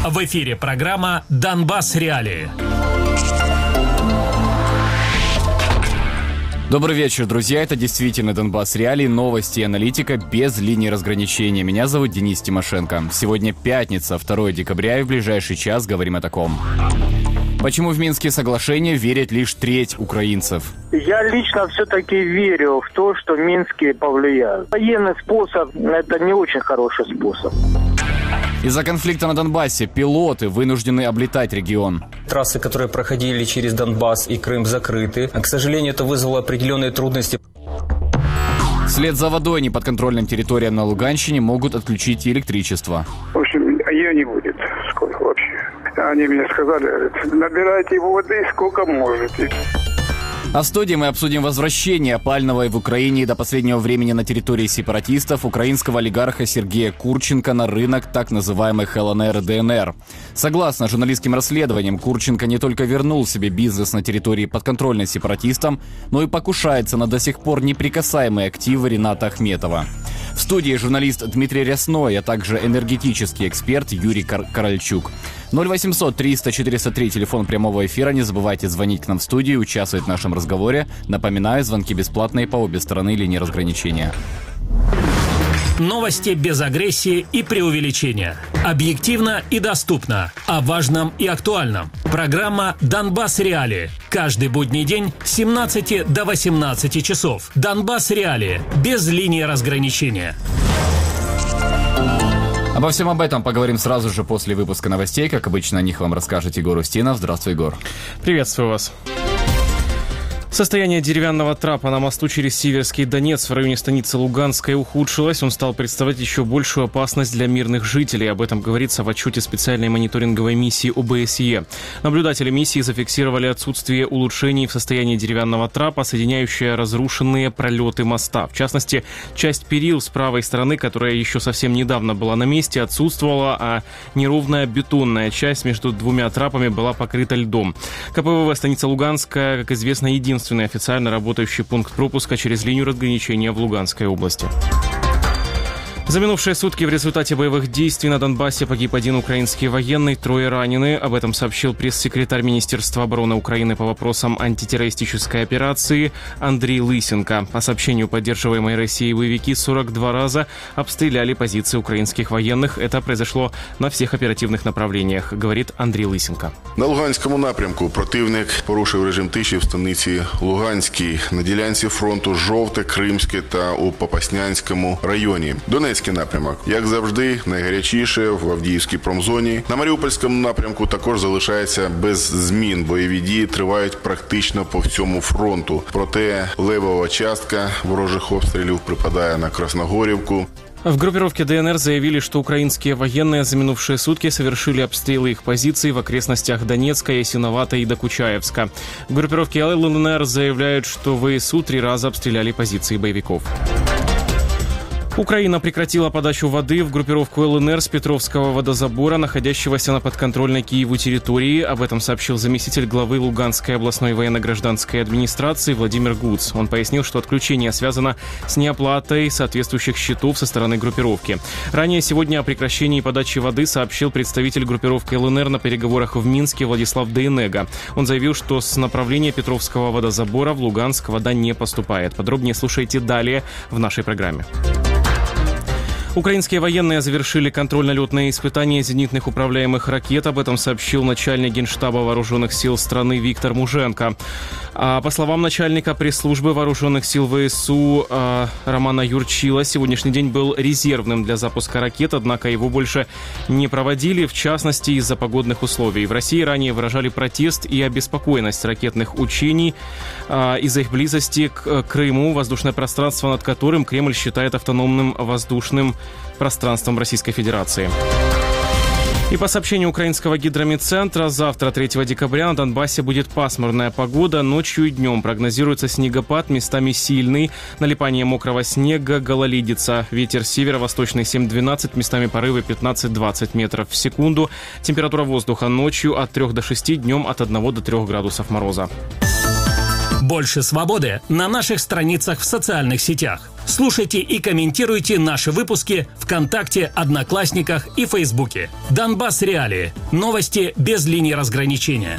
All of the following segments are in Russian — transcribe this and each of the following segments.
В эфире программа «Донбасс. Реалии». Добрый вечер, друзья. Это действительно «Донбасс. Реалии», новости и аналитика без линии разграничения. Меня зовут Денис Тимошенко. Сегодня пятница, 2 декабря, и в ближайший час говорим о таком. Почему в Минские соглашения верит лишь треть украинцев? Я лично все-таки верю в то, что Минские повлияют. Военный способ – это не очень хороший способ. Из-за конфликта на Донбассе пилоты вынуждены облетать регион. Трассы, которые проходили через Донбасс и Крым, закрыты. К сожалению, это вызвало определенные трудности. Вслед за водой неподконтрольным территориям на Луганщине могут отключить электричество. В общем, ее не будет сколько вообще. Они мне сказали, говорят, набирайте воды сколько можете. А в студии мы обсудим возвращение опального в Украине до последнего времени на территории сепаратистов украинского олигарха Сергея Курченко на рынок так называемых ЛНР и ДНР. Согласно журналистским расследованиям, Курченко не только вернул себе бизнес на территории подконтрольной сепаратистам, но и покушается на до сих пор неприкасаемые активы Рената Ахметова. В студии журналист Дмитрий Рясной, а также энергетический эксперт Юрий Корольчук. 0800 300 403, телефон прямого эфира. Не забывайте звонить к нам в студию и участвовать в нашем разговоре. Напоминаю, звонки бесплатные по обе стороны линии разграничения. Новости без агрессии и преувеличения. Объективно и доступно. О важном и актуальном. Программа «Донбасс. Реалии». Каждый будний день с 17 до 18 часов. «Донбасс. Реалии». Без линии разграничения. Обо всем об этом поговорим сразу же после выпуска новостей. Как обычно, о них вам расскажет Егор Устинов. Здравствуй, Егор. Приветствую вас. Состояние деревянного трапа на мосту через Сиверский Донец в районе станицы Луганской ухудшилось. Он стал представлять еще большую опасность для мирных жителей. Об этом говорится в отчете специальной мониторинговой миссии ОБСЕ. Наблюдатели миссии зафиксировали отсутствие улучшений в состоянии деревянного трапа, соединяющие разрушенные пролеты моста. В частности, часть перил с правой стороны, которая еще совсем недавно была на месте, отсутствовала, а неровная бетонная часть между двумя трапами была покрыта льдом. КПВВ станица Луганская, как известно, единственный официально работающий пункт пропуска через линию разграничения в Луганской области. За минувшие сутки в результате боевых действий на Донбассе погиб один украинский военный, 3 ранены. Об этом сообщил пресс-секретарь Министерства обороны Украины по вопросам антитеррористической операции Андрей Лысенко. По сообщению поддерживаемой Россией боевики 42 раза обстреляли позиции украинских военных. Это произошло на всех оперативных направлениях, говорит Андрей Лысенко. На Луганському напрямку противник порушив режим тиші в станиці Луганській, на ділянці фронту Жовте, Кримське та у Попаснянському районі. Донецький напрямок, як завжди, найгарячіше в Авдіївській промзоні. На Маріупольському напрямку також залишається без змін. Бойові дії тривають практично по всьому фронту. Проте левова частка ворожих обстрілів припадає на Красногорівку. В группировке ДНР заявили, что украинские военные за минувшие сутки совершили обстрелы их позиций в окрестностях Донецка, Ясиновата и Докучаевска. В группировке ЛНР заявляют, что ВСУ 3 раза обстреляли позиции боевиков. Украина прекратила подачу воды в группировку ЛНР с Петровского водозабора, находящегося на подконтрольной Киеву территории. Об этом сообщил заместитель главы Луганской областной военно-гражданской администрации Владимир Гуц. Он пояснил, что отключение связано с неоплатой соответствующих счетов со стороны группировки. Ранее сегодня о прекращении подачи воды сообщил представитель группировки ЛНР на переговорах в Минске Владислав Дейнега. Он заявил, что с направления Петровского водозабора в Луганск вода не поступает. Подробнее слушайте далее в нашей программе. Украинские военные завершили контрольно-летные испытания зенитных управляемых ракет. Об этом сообщил начальник Генштаба вооруженных сил страны Виктор Муженко. А по словам начальника пресс-службы вооруженных сил ВСУ Романа Юрчила, сегодняшний день был резервным для запуска ракет, однако его больше не проводили, в частности, из-за погодных условий. В России ранее выражали протест и обеспокоенность ракетных учений из-за их близости к Крыму, воздушное пространство над которым Кремль считает автономным воздушным пространством Российской Федерации. И по сообщению украинского гидрометцентра, завтра, 3 декабря, на Донбассе будет пасмурная погода. Ночью и днем прогнозируется снегопад, местами сильный, налипание мокрого снега, гололедица. Ветер северо-восточный 7-12, местами порывы 15-20 метров в секунду. Температура воздуха ночью от 3 до 6, днем от 1 до 3 градусов мороза. Больше свободы на наших страницах в социальных сетях. Слушайте и комментируйте наши выпуски ВКонтакте, Одноклассниках и Фейсбуке. Донбасс Реалии. Новости без линии разграничения.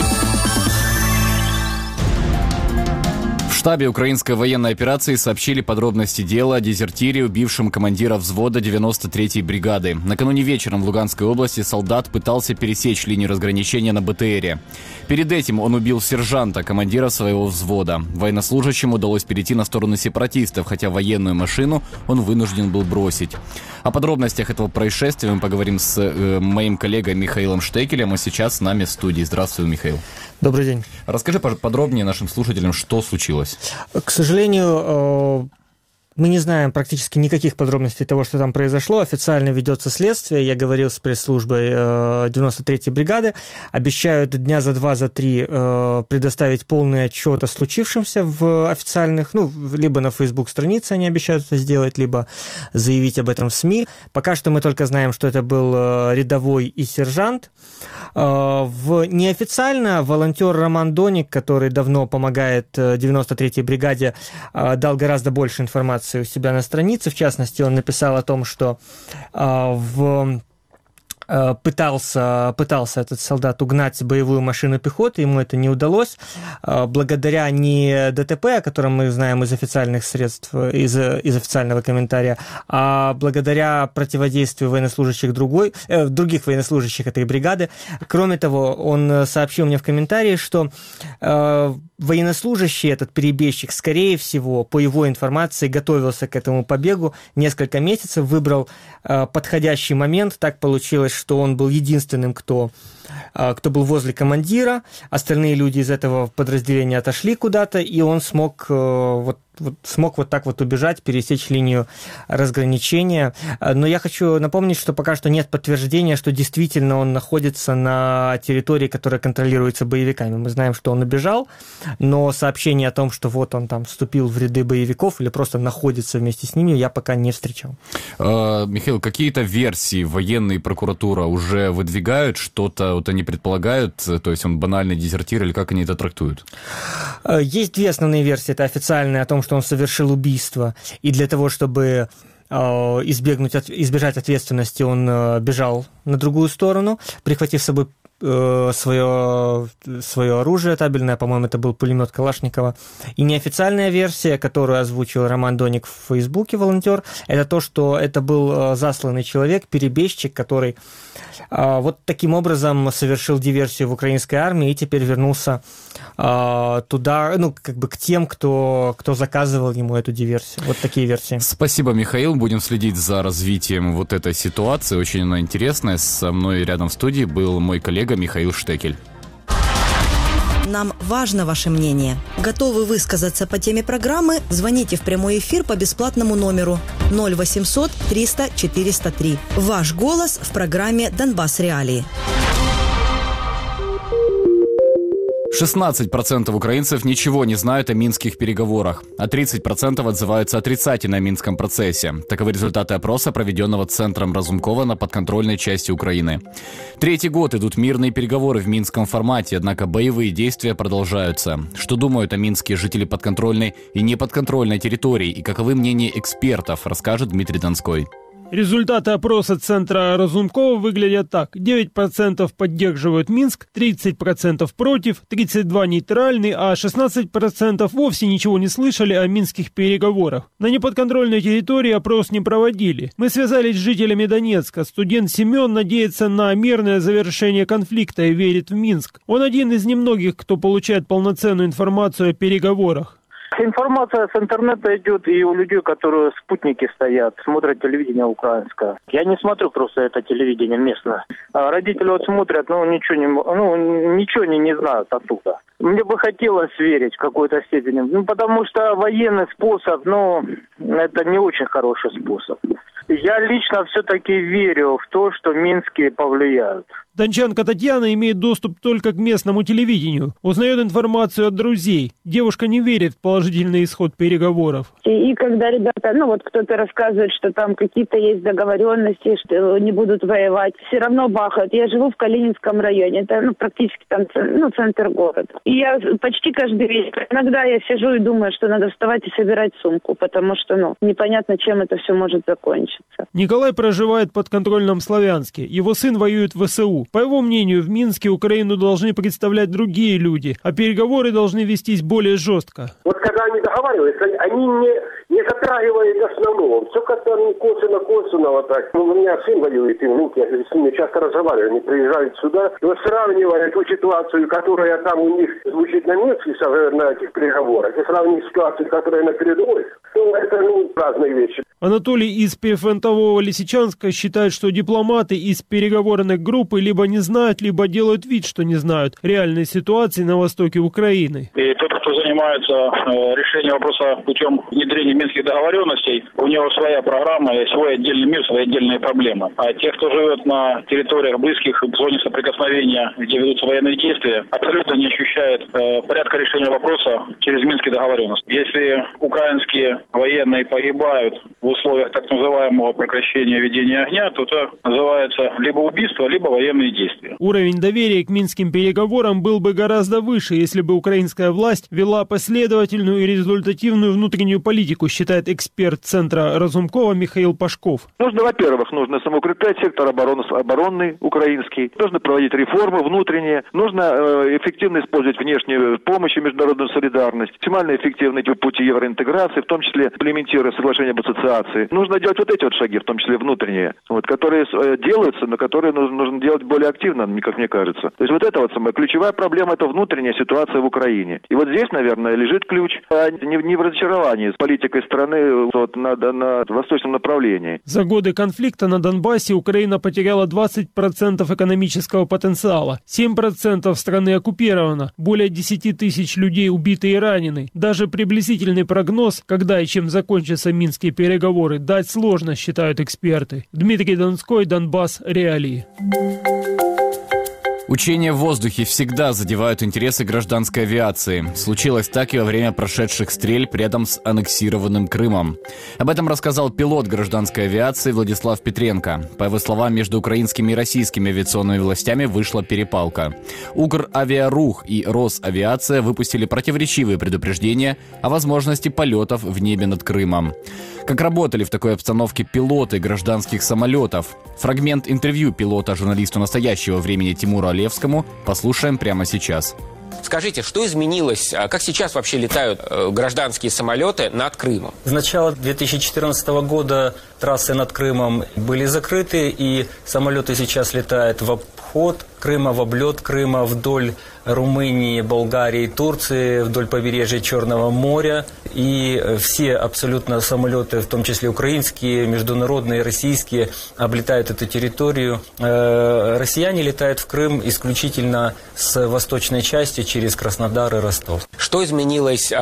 В штабе украинской военной операции сообщили подробности дела о дезертире, убившем командира взвода 93-й бригады. Накануне вечером в Луганской области солдат пытался пересечь линию разграничения на БТРе. Перед этим он убил сержанта, командира своего взвода. Военнослужащему удалось перейти на сторону сепаратистов, хотя военную машину он вынужден был бросить. О подробностях этого происшествия мы поговорим с моим коллегой Михаилом Штекелем, а сейчас с нами в студии. Здравствуй, Михаил. Добрый день. Расскажи подробнее нашим слушателям, что случилось. К сожалению, мы не знаем практически никаких подробностей того, что там произошло. Официально ведется следствие. Я говорил с пресс-службой 93-й бригады. Обещают дня за 2-3 предоставить полный отчет о случившемся в официальных, либо на Facebook-странице они обещают это сделать, либо заявить об этом в СМИ. Пока что мы только знаем, что это был рядовой и сержант. Неофициально волонтер Роман Доник, который давно помогает 93-й бригаде, дал гораздо больше информации у себя на странице. В частности, он написал о том, что пытался этот солдат угнать боевую машину пехоты, ему это не удалось. Благодаря не ДТП, о котором мы знаем из официальных средств, из официального комментария, а благодаря противодействию военнослужащих других военнослужащих этой бригады. Кроме того, он сообщил мне в комментарии, что военнослужащий, этот перебежчик, скорее всего, по его информации, готовился к этому побегу несколько месяцев, выбрал подходящий момент. Так получилось, что он был единственным, кто был возле командира. Остальные люди из этого подразделения отошли куда-то, и он смог вот так вот убежать, пересечь линию разграничения. Но я хочу напомнить, что пока что нет подтверждения, что действительно он находится на территории, которая контролируется боевиками. Мы знаем, что он убежал, но сообщение о том, что вот он там вступил в ряды боевиков или просто находится вместе с ними, я пока не встречал. Михаил, какие-то версии военные, прокуратура уже выдвигают, что-то вот они предполагают, то есть он банальный дезертир, или как они это трактуют? Есть две основные версии. Это официальная о том, что он совершил убийство, и для того, чтобы избежать ответственности, он бежал на другую сторону, прихватив с собой свое оружие табельное, по-моему, это был пулемет Калашникова. И неофициальная версия, которую озвучил Роман Доник в Фейсбуке, волонтер, это то, что это был засланный человек, перебежчик, который вот таким образом совершил диверсию в украинской армии и теперь вернулся туда, к тем, кто заказывал ему эту диверсию. Вот такие версии. Спасибо, Михаил. Будем следить за развитием вот этой ситуации. Очень она интересная. Со мной рядом в студии был мой коллега Михаил Штекель. Нам важно ваше мнение. Готовы высказаться по теме программы? Звоните в прямой эфир по бесплатному номеру 0800 300 403. Ваш голос в программе «Донбасс Реалии». 16% украинцев ничего не знают о минских переговорах, а 30% отзываются отрицательно о минском процессе. Таковы результаты опроса, проведенного Центром Разумкова на подконтрольной части Украины. Третий год идут мирные переговоры в минском формате, однако боевые действия продолжаются. Что думают о минские жители подконтрольной и неподконтрольной территории и каковы мнения экспертов, расскажет Дмитрий Донской. Результаты опроса Центра Разумкова выглядят так. 9% поддерживают Минск, 30% против, 32% нейтральны, а 16% вовсе ничего не слышали о минских переговорах. На неподконтрольной территории опрос не проводили. Мы связались с жителями Донецка. Студент Семен надеется на мирное завершение конфликта и верит в Минск. Он один из немногих, кто получает полноценную информацию о переговорах. Информация с интернета идет и у людей, которые спутники стоят, смотрят телевидение украинское. Я не смотрю просто это телевидение местное. А родители вот смотрят, ничего не знают оттуда. Мне бы хотелось верить в какой-то степени, потому что военный способ, это не очень хороший способ. Я лично все-таки верю в то, что минские повлияют. Дончанка Татьяна имеет доступ только к местному телевидению. Узнает информацию от друзей. Девушка не верит в положительный исход переговоров. И когда ребята, кто-то рассказывает, что там какие-то есть договоренности, что не будут воевать, все равно бахают. Я живу в Калининском районе, это практически там центр города. И я почти каждый вечер, иногда я сижу и думаю, что надо вставать и собирать сумку, потому что, непонятно, чем это все может закончиться. Николай проживает под контрольном Славянске. Его сын воюет в ВСУ. По его мнению, в Минске Украину должны представлять другие люди, а переговоры должны вестись более жестко. Вот когда они договариваются, они не затрагивают основного. Все как-то косвенно вот так. У меня сын воюет, и внук, я с ними часто разговариваю. Они приезжают сюда, и вот сравнивая ту ситуацию, которая там у них звучит на Минске, на этих переговорах, и сравнивая ситуацию, которая на передовой, это разные вещи. Анатолий из прифронтового Лисичанска считает, что дипломаты из переговорной группы либо не знают, либо делают вид, что не знают реальной ситуации на востоке Украины. И тот, кто занимается решением вопроса путем внедрения минских договоренностей, у него своя программа, свой отдельный мир, свои отдельные проблемы. А те, кто живет на территориях близких в зоне соприкосновения, где ведутся военные действия, абсолютно не ощущают порядка решения вопроса через минские договоренности. Если украинские военные погибают в условиях так называемого прекращения ведения огня, то это называется либо убийство, либо военные действия. Уровень доверия к минским переговорам был бы гораздо выше, если бы украинская власть вела последовательную и результативную внутреннюю политику, считает эксперт Центра Разумкова Михаил Пашков. Во-первых, нужно самоукреплять сектор оборонный украинский, нужно проводить реформы внутренние, нужно эффективно использовать внешнюю помощь и международную солидарность, максимально эффективные пути евроинтеграции, в том числе имплементируя соглашение об ассоциации. Нужно делать вот эти шаги, в том числе внутренние, которые делаются, но которые нужно делать более активно, как мне кажется. То есть это самая ключевая проблема, это внутренняя ситуация в Украине. И здесь, наверное, лежит ключ, не в разочаровании с политикой страны на восточном направлении. За годы конфликта на Донбассе Украина потеряла 20% экономического потенциала. 7% страны оккупировано. Более 10 тысяч людей убиты и ранены. Даже приблизительный прогноз, когда и чем закончатся минские переговоры, дать сложно, считают эксперты. Дмитрий Донской, Донбасс. Реалии. Учения в воздухе всегда задевают интересы гражданской авиации. Случилось так и во время прошедших стрельб рядом с аннексированным Крымом. Об этом рассказал пилот гражданской авиации Владислав Петренко. По его словам, между украинскими и российскими авиационными властями вышла перепалка. Укравиарух и Росавиация выпустили противоречивые предупреждения о возможности полетов в небе над Крымом. Как работали в такой обстановке пилоты гражданских самолетов? Фрагмент интервью пилота журналисту «Настоящего времени» Тимуру Олевскому послушаем прямо сейчас. Скажите, что изменилось? Как сейчас вообще летают гражданские самолеты над Крымом? С начала 2014 года трассы над Крымом были закрыты, и самолеты сейчас летают в обход Крыма, в облет Крыма, вдоль Румынии, Болгарии, Турции, вдоль побережья Черного моря. И все абсолютно самолеты, в том числе украинские, международные, российские, облетают эту территорию. Россияне летают в Крым исключительно с восточной части через Краснодар и Ростов. Что изменилось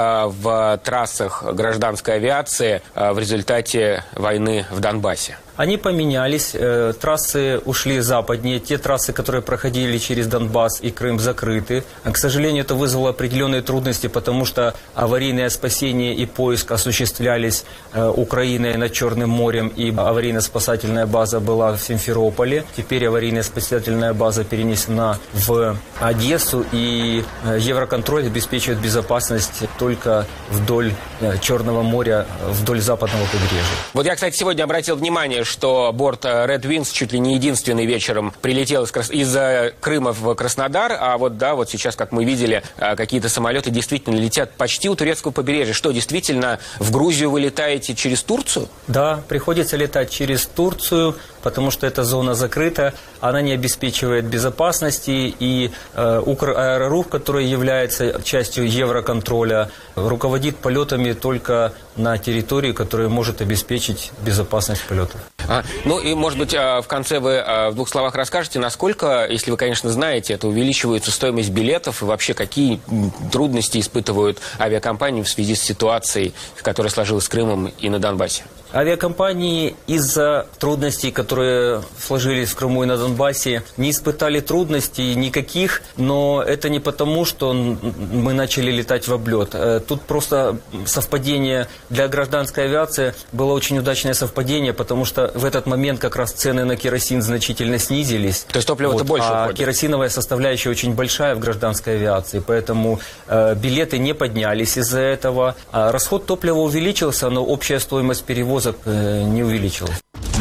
в трассах гражданской авиации в результате войны в Донбассе? Они поменялись, трассы ушли западнее, те трассы, которые проходили через Донбасс и Крым, закрыты. К сожалению, это вызвало определенные трудности, потому что аварийное спасение и поиск осуществлялись Украиной над Черным морем, и аварийно-спасательная база была в Симферополе. Теперь аварийно-спасательная база перенесена в Одессу, и Евроконтроль обеспечивает безопасность только вдоль Черного моря, вдоль западного побережья. Вот я, кстати, сегодня обратил внимание, что борт Red Wings чуть ли не единственный вечером прилетел из Крыма в Краснодар, а вот сейчас, как мы видели, какие-то самолеты действительно летят почти у турецкого побережья. Что, действительно, в Грузию вы летаете через Турцию? Да, приходится летать через Турцию, потому что эта зона закрыта, она не обеспечивает безопасности, и Украрух, который является частью Евроконтроля, руководит полетами только на территории, которая может обеспечить безопасность полетов. Ну и, может быть, в конце вы в двух словах расскажете, насколько, если вы, конечно, знаете, это увеличивается стоимость билетов и вообще какие трудности испытывают авиакомпании в связи с ситуацией, которая сложилась с Крымом и на Донбассе? Авиакомпании из-за трудностей, которые сложились в Крыму и на Донбассе, не испытали трудностей никаких, но это не потому, что мы начали летать в облет. Тут просто совпадение для гражданской авиации было очень удачное совпадение, потому что в этот момент как раз цены на керосин значительно снизились. То есть топливо-то больше уходит. Керосиновая составляющая очень большая в гражданской авиации, поэтому билеты не поднялись из-за этого. Расход топлива увеличился, но общая стоимость перевозок не увеличилась.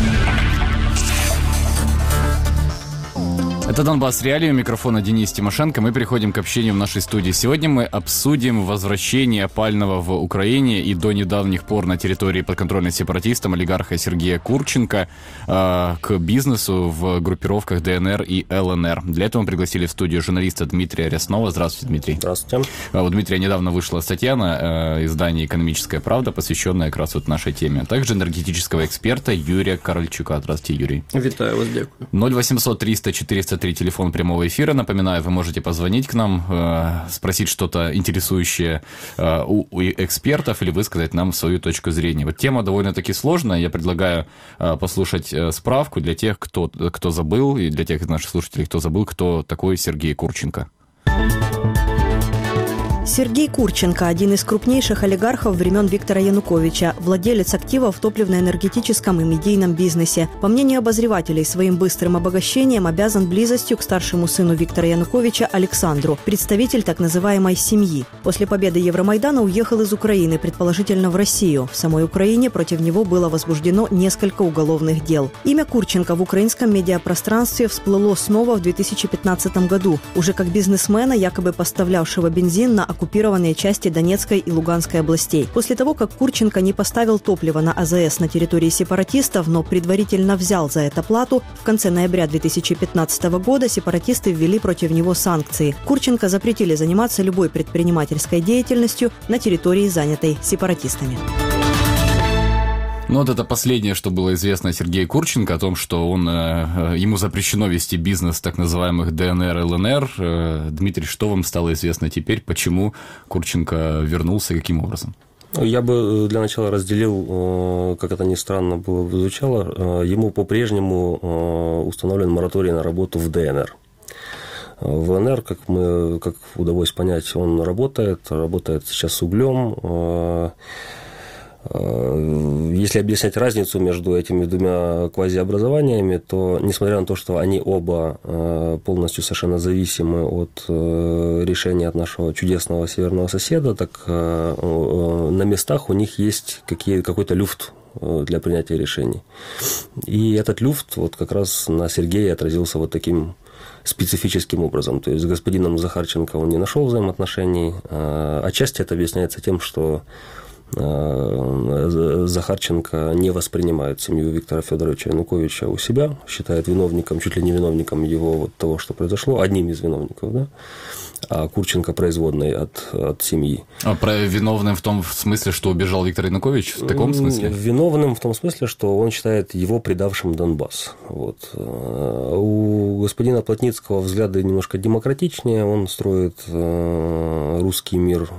Это «Донбасс Реалии», у микрофона Денис Тимошенко. Мы переходим к общению в нашей студии. Сегодня мы обсудим возвращение опального в Украине и до недавних пор на территории подконтрольной сепаратистам олигарха Сергея Курченко к бизнесу в группировках ДНР и ЛНР. Для этого мы пригласили в студию журналиста Дмитрия Ряснова. Здравствуйте, Дмитрий. Здравствуйте. У Дмитрия недавно вышла статья на издании «Экономическая правда», посвященная как раз вот нашей теме. Также энергетического эксперта Юрия Корольчука. Здравствуйте, Юрий. Витаю вас, дякую. 0800 300 403 телефон прямого эфира. Напоминаю, вы можете позвонить к нам, спросить что-то интересующее у экспертов или высказать нам свою точку зрения. Вот тема довольно-таки сложная. Я предлагаю послушать справку для тех, кто забыл, и для тех из наших слушателей, кто забыл, кто такой Сергей Курченко. Сергей Курченко – один из крупнейших олигархов времен Виктора Януковича, владелец активов в топливно-энергетическом и медийном бизнесе. По мнению обозревателей, своим быстрым обогащением обязан близостью к старшему сыну Виктора Януковича Александру, представитель так называемой «семьи». После победы Евромайдана уехал из Украины, предположительно в Россию. В самой Украине против него было возбуждено несколько уголовных дел. Имя Курченко в украинском медиапространстве всплыло снова в 2015 году, уже как бизнесмена, якобы поставлявшего бензин на оккупированные части Донецкой и Луганской областей. После того, как Курченко не поставил топливо на АЗС на территории сепаратистов, но предварительно взял за это плату, в конце ноября 2015 года сепаратисты ввели против него санкции. Курченко запретили заниматься любой предпринимательской деятельностью на территории, занятой сепаратистами. Ну вот это последнее, что было известно о Сергее Курченко, о том, что ему запрещено вести бизнес так называемых ДНР и ЛНР. Дмитрий, что вам стало известно теперь? Почему Курченко вернулся и каким образом? Я бы для начала разделил, как это ни странно было звучало, ему по-прежнему установлен мораторий на работу в ДНР. В ЛНР, как удалось понять, он работает сейчас с углем. Если объяснять разницу между этими двумя квазиобразованиями, то, несмотря на то, что они оба полностью совершенно зависимы от решения от нашего чудесного северного соседа, так на местах у них есть какой-то люфт для принятия решений. И этот люфт вот как раз на Сергея отразился вот таким специфическим образом. То есть с господином Захарченко он не нашел взаимоотношений. Отчасти это объясняется тем, что Захарченко не воспринимает семью Виктора Федоровича Януковича у себя, считает виновником, чуть ли не виновником его того, что произошло, одним из виновников, да? А Курченко производной от семьи. А виновным в том смысле, что убежал Виктор Янукович? В таком смысле? Виновным в том смысле, что он считает его предавшим Донбасс. Вот. У господина Плотницкого взгляды немножко демократичнее, он строит русский мир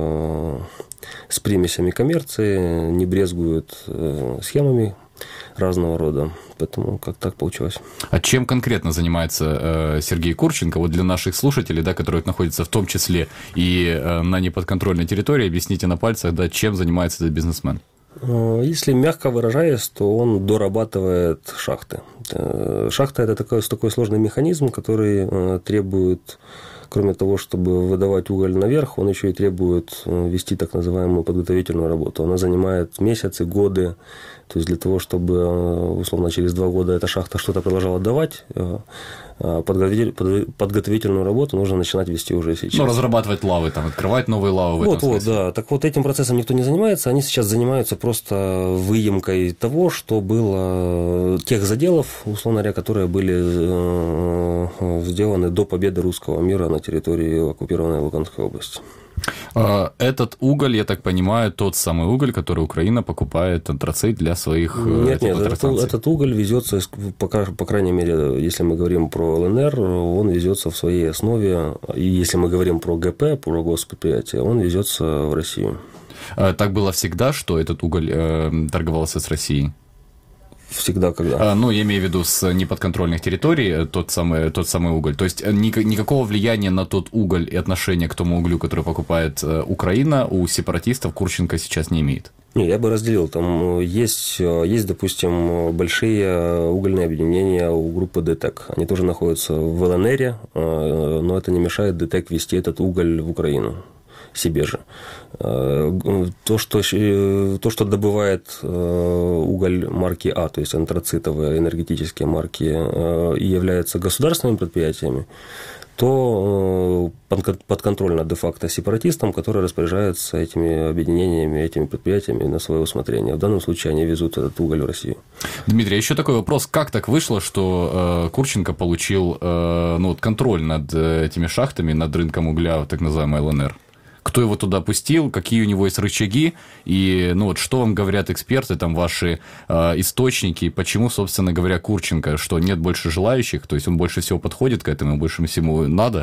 с примесями коммерции, не брезгует схемами разного рода. Поэтому как так получилось. А чем конкретно занимается Сергей Курченко? Вот для наших слушателей, да, которые находятся в том числе и на неподконтрольной территории, объясните на пальцах, да, чем занимается этот бизнесмен? Если мягко выражаясь, то он дорабатывает шахты. Шахта – это такой сложный механизм, который требует, кроме того, чтобы выдавать уголь наверх, он еще и требует вести так называемую подготовительную работу. Она занимает месяцы, годы. То есть для того, чтобы, условно, через 2 года эта шахта что-то продолжала давать, подготовительную работу нужно начинать вести уже сейчас. Ну, разрабатывать лавы, там, открывать новые лавы в этом смысле. Да. Так вот, этим процессом никто не занимается. Они сейчас занимаются просто выемкой того, что было, тех заделов, условно говоря, которые были сделаны до победы русского мира на территории оккупированной Луганской области. Этот уголь, я так понимаю, тот самый уголь, который Украина покупает антрацит для своих теплоэлектростанций. Этот уголь везется, по крайней мере, если мы говорим про ЛНР, он везется в своей основе, и если мы говорим про ГП, про госпредприятие, он везется в Россию. Так было всегда, что этот уголь торговался с Россией? Всегда, когда? Я имею в виду с неподконтрольных территорий тот самый уголь. То есть никакого влияния на тот уголь и отношения к тому углю, который покупает Украина, у сепаратистов Курченко сейчас не имеет? Я бы разделил. Там есть, допустим, большие угольные объединения у группы ДТЭК. Они тоже находятся в ЛНР, но это не мешает ДТЭК везти этот уголь в Украину. Себе же. То, что добывает уголь марки А, то есть антрацитовые энергетические марки, и являются государственными предприятиями, то подконтрольно де-факто сепаратистам, которые распоряжаются этими объединениями, этими предприятиями на свое усмотрение. В данном случае они везут этот уголь в Россию. Дмитрий, еще такой вопрос. Как так вышло, что Курченко получил контроль над этими шахтами, над рынком угля, так называемой ЛНР? Кто его туда пустил, какие у него есть рычаги, и что вам говорят эксперты, там ваши источники, почему, собственно говоря, Курченко, что нет больше желающих, то есть он больше всего подходит к этому, больше всему надо?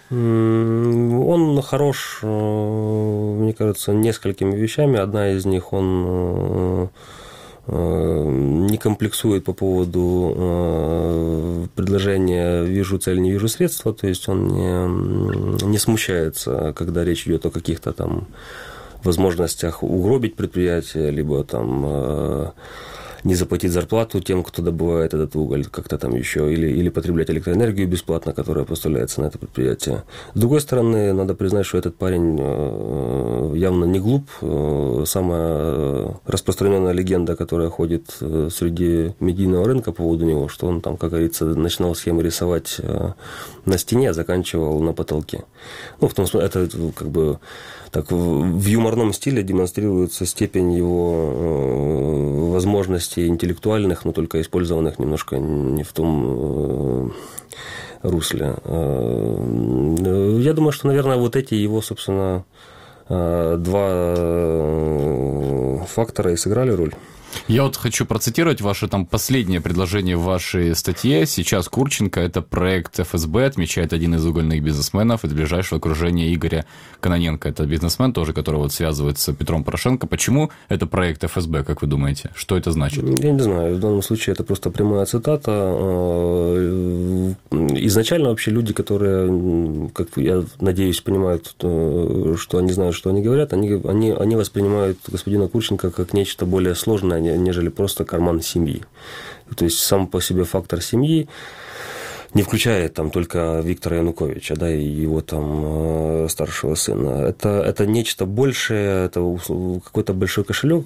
Он хорош, мне кажется, несколькими вещами. Одна из них, он не комплексует по поводу предложения «вижу цель, не вижу средства», то есть он не смущается, когда речь идет о каких-то там возможностях угробить предприятие, либо там не заплатить зарплату тем, кто добывает этот уголь, как-то там еще, или потреблять электроэнергию бесплатно, которая поставляется на это предприятие. С другой стороны, надо признать, что этот парень явно не глуп. Самая распространенная легенда, которая ходит среди медийного рынка по поводу него, что он там, как говорится, начинал схемы рисовать на стене, а заканчивал на потолке. В том смысле, это как бы так в юморном стиле демонстрируется степень его возможностей интеллектуальных, но только использованных немножко не в том русле. Я думаю, что, наверное, вот эти его, собственно, два фактора и сыграли роль. Я хочу процитировать ваше там последнее предложение в вашей статье. Сейчас Курченко – это проект ФСБ, отмечает один из угольных бизнесменов из ближайшего окружения Игоря Кононенко. Это бизнесмен тоже, который связывает с Петром Порошенко. Почему это проект ФСБ, как вы думаете? Что это значит? Я не знаю. В данном случае это просто прямая цитата. Изначально вообще люди, которые, как я надеюсь, понимают, что они знают, что они говорят, они воспринимают господина Курченко как нечто более сложное, нежели просто карман семьи. То есть сам по себе фактор семьи не включает там только Виктора Януковича, да, и его там старшего сына. Это нечто большее, это какой-то большой кошелек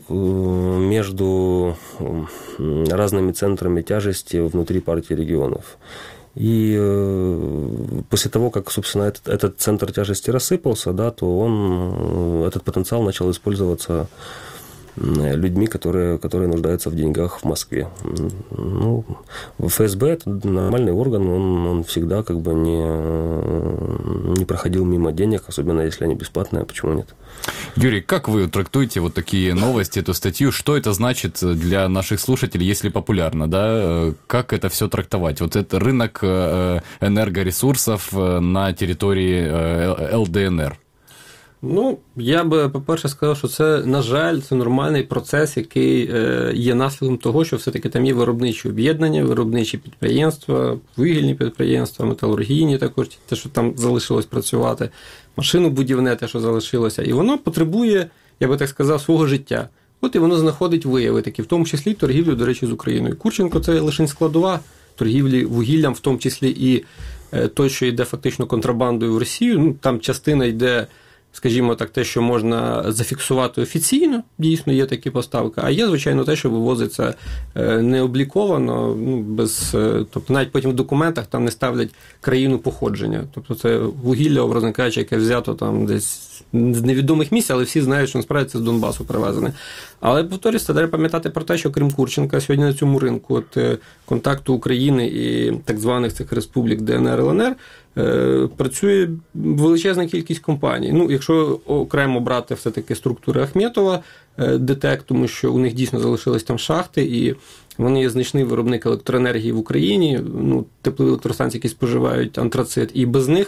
между разными центрами тяжести внутри партии регионов. И после того, как, собственно, этот центр тяжести рассыпался, да, то этот потенциал начал использоваться людьми, которые нуждаются в деньгах в Москве. ФСБ – это нормальный орган, он всегда как бы не проходил мимо денег, особенно если они бесплатные, а почему нет? Юрий, как вы трактуете вот такие новости, эту статью? Что это значит для наших слушателей, если популярно, да? Как это все трактовать? Вот это рынок энергоресурсов на территории ЛДНР. Я би, по-перше, сказав, що це, на жаль, це нормальний процес, який є наслідком того, що все-таки там є виробничі об'єднання, виробничі підприємства, вугільні підприємства, металургійні також, те, що там залишилось працювати, машинобудівне, те, що залишилося, і воно потребує, я би так сказав, свого життя. От і воно знаходить вияви такі, в тому числі торгівлю, до речі, з Україною. Курченко – це лише складова торгівлі вугіллям, в тому числі і той, що йде фактично контрабандою в Росію, там частина йде, скажімо так, те, що можна зафіксувати офіційно, дійсно є такі поставки, а є, звичайно, те, що вивозиться необліковано, тобто навіть потім в документах там не ставлять країну походження. Тобто це вугілля, образно кажучи, яке взято там десь з невідомих місць, але всі знають, що насправді це з Донбасу привезене. Але, повторюся, треба пам'ятати про те, що крім Курченка сьогодні на цьому ринку контакту України і так званих цих республік ДНР, ЛНР працює величезна кількість компаній. Якщо окремо брати все-таки структури Ахметова, ДТЕК, тому що у них дійсно залишились там шахти, і вони є значний виробник електроенергії в Україні, теплові електростанції, які споживають антрацит, і без них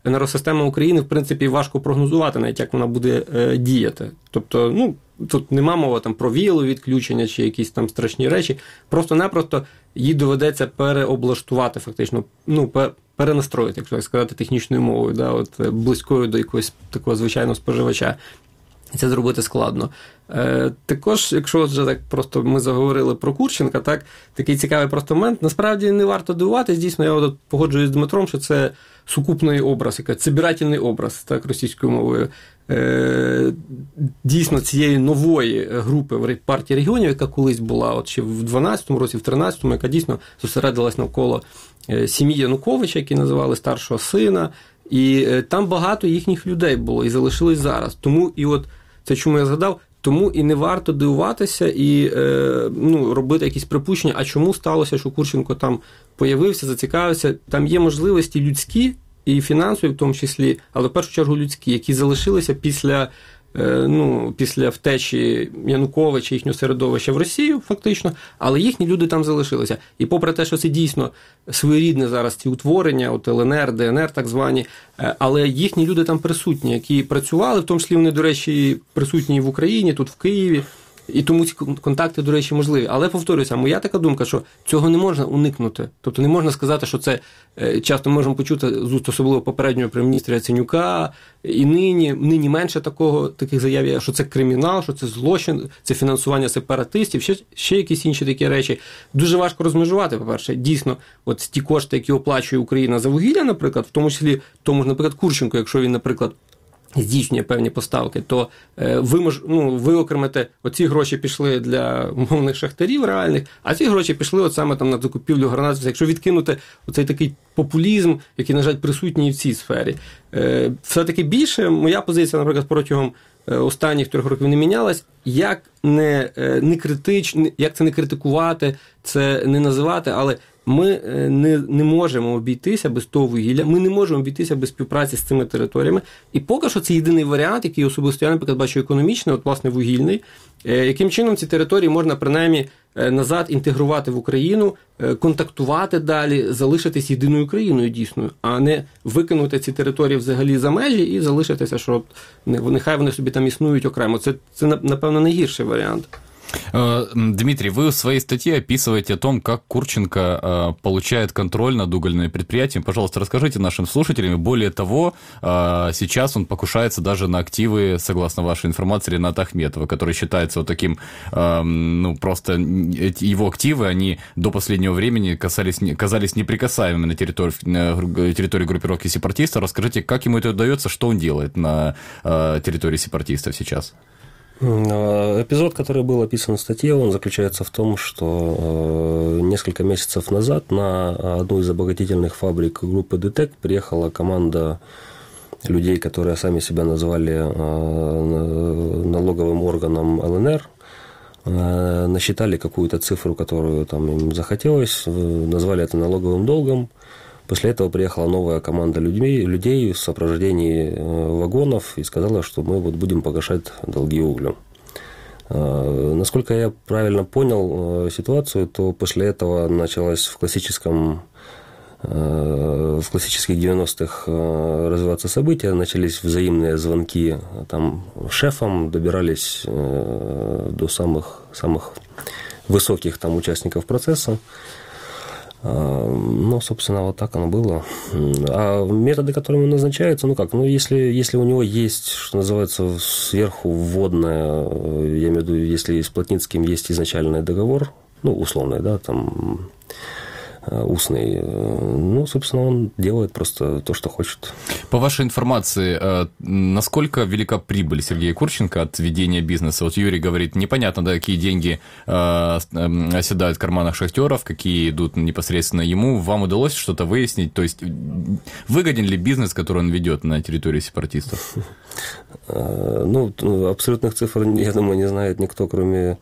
енергосистема України, в принципі, важко прогнозувати, навіть як вона буде діяти. Тобто, тут нема мови там про віялові відключення чи якісь там страшні речі. Просто-напросто їй доведеться переоблаштувати фактично, перенастроїти, якщо так сказати, технічною мовою, да, от, близькою до якогось такого звичайного споживача. І це зробити складно. Також, якщо вже так просто ми заговорили про Курченка, такий цікавий просто момент, насправді не варто дивуватись, дійсно, я от погоджуюсь з Дмитром, що це сукупний образ, собирательний образ, так, російською мовою. Дійсно, цієї нової групи партії регіонів, яка колись була от ще в 12-му році, в 13-му, яка дійсно зосередилась навколо сім'ї Януковича, які називали старшого сина, і там багато їхніх людей було і залишились зараз. Тому і от це чому я згадав, тому і не варто дивуватися і робити якісь припущення, а чому сталося, що Курченко там появився, зацікавився. Там є можливості людські і фінансові в тому числі, але в першу чергу людські, які залишилися після втечі Януковича, їхнього середовища в Росію, фактично, але їхні люди там залишилися. І попри те, що це дійсно своєрідне зараз ці утворення, от ЛНР, ДНР так звані, але їхні люди там присутні, які працювали, в тому числі вони, до речі, присутні в Україні, тут в Києві, і тому ці контакти, до речі, можливі. Але, повторюся, моя така думка, що цього не можна уникнути. Тобто не можна сказати, що це, часто можемо почути з уст особливо попереднього прем'єр-міністра Яценюка, і нині менше таких заяв, що це кримінал, що це злочин, це фінансування сепаратистів, ще якісь інші такі речі. Дуже важко розмежувати, по-перше. Дійсно, от ті кошти, які оплачує Україна за вугілля, наприклад, в тому числі тому ж, наприклад, Курченко, якщо він, наприклад, здійснює певні поставки, то ви окремите, оці гроші пішли для умовних шахтарів реальних, а ці гроші пішли от саме там на закупівлю гранат. Якщо відкинути оцей такий популізм, який, на жаль, присутній і в цій сфері. Все-таки більше, моя позиція, наприклад, протягом останніх 3 років не мінялась, як це не критикувати, це не називати, але ми не можемо обійтися без того вугілля, ми не можемо обійтися без співпраці з цими територіями. І поки що це єдиний варіант, який особисто я, наприклад, бачу економічний, от, власне, вугільний, яким чином ці території можна, принаймні, назад інтегрувати в Україну, контактувати далі, залишитись єдиною країною дійсною, а не викинути ці території взагалі за межі і залишитися, що нехай вони собі там існують окремо. Це напевно, найгірший варіант. Дмитрий, вы в своей статье описываете о том, как Курченко получает контроль над угольными предприятиями. Пожалуйста, расскажите нашим слушателям. Более того, сейчас он покушается даже на активы, согласно вашей информации, Рената Ахметова, который считается вот таким, просто его активы, они до последнего времени казались неприкасаемыми на территории группировки сепаратистов. Расскажите, как ему это удается, что он делает на территории сепаратистов сейчас? Эпизод, который был описан в статье, он заключается в том, что несколько месяцев назад на одну из обогатительных фабрик группы ДТЭК приехала команда людей, которые сами себя называли налоговым органом ЛНР, насчитали какую-то цифру, которую там им захотелось, назвали это налоговым долгом. После этого приехала новая команда людей в сопровождении вагонов и сказала, что мы вот будем погашать долги углем. Насколько я правильно понял ситуацию, то после этого началось в классических 90-х развиваться события, начались взаимные звонки там шефам, добирались до самых высоких там участников процесса. Собственно, вот так оно было. А методы, которыми он назначается, если у него есть, что называется, сверху вводное, я имею в виду, если с Плотницким есть изначальный договор, условный, да, там, устный, собственно, он делает просто то, что хочет. По вашей информации, насколько велика прибыль Сергея Курченко от ведения бизнеса? Вот Юрий говорит, непонятно, да, какие деньги оседают в карманах шахтеров, какие идут непосредственно ему. Вам удалось что-то выяснить? То есть, выгоден ли бизнес, который он ведет на территории сепаратистов? Абсолютных цифр, я думаю, не знает никто, кроме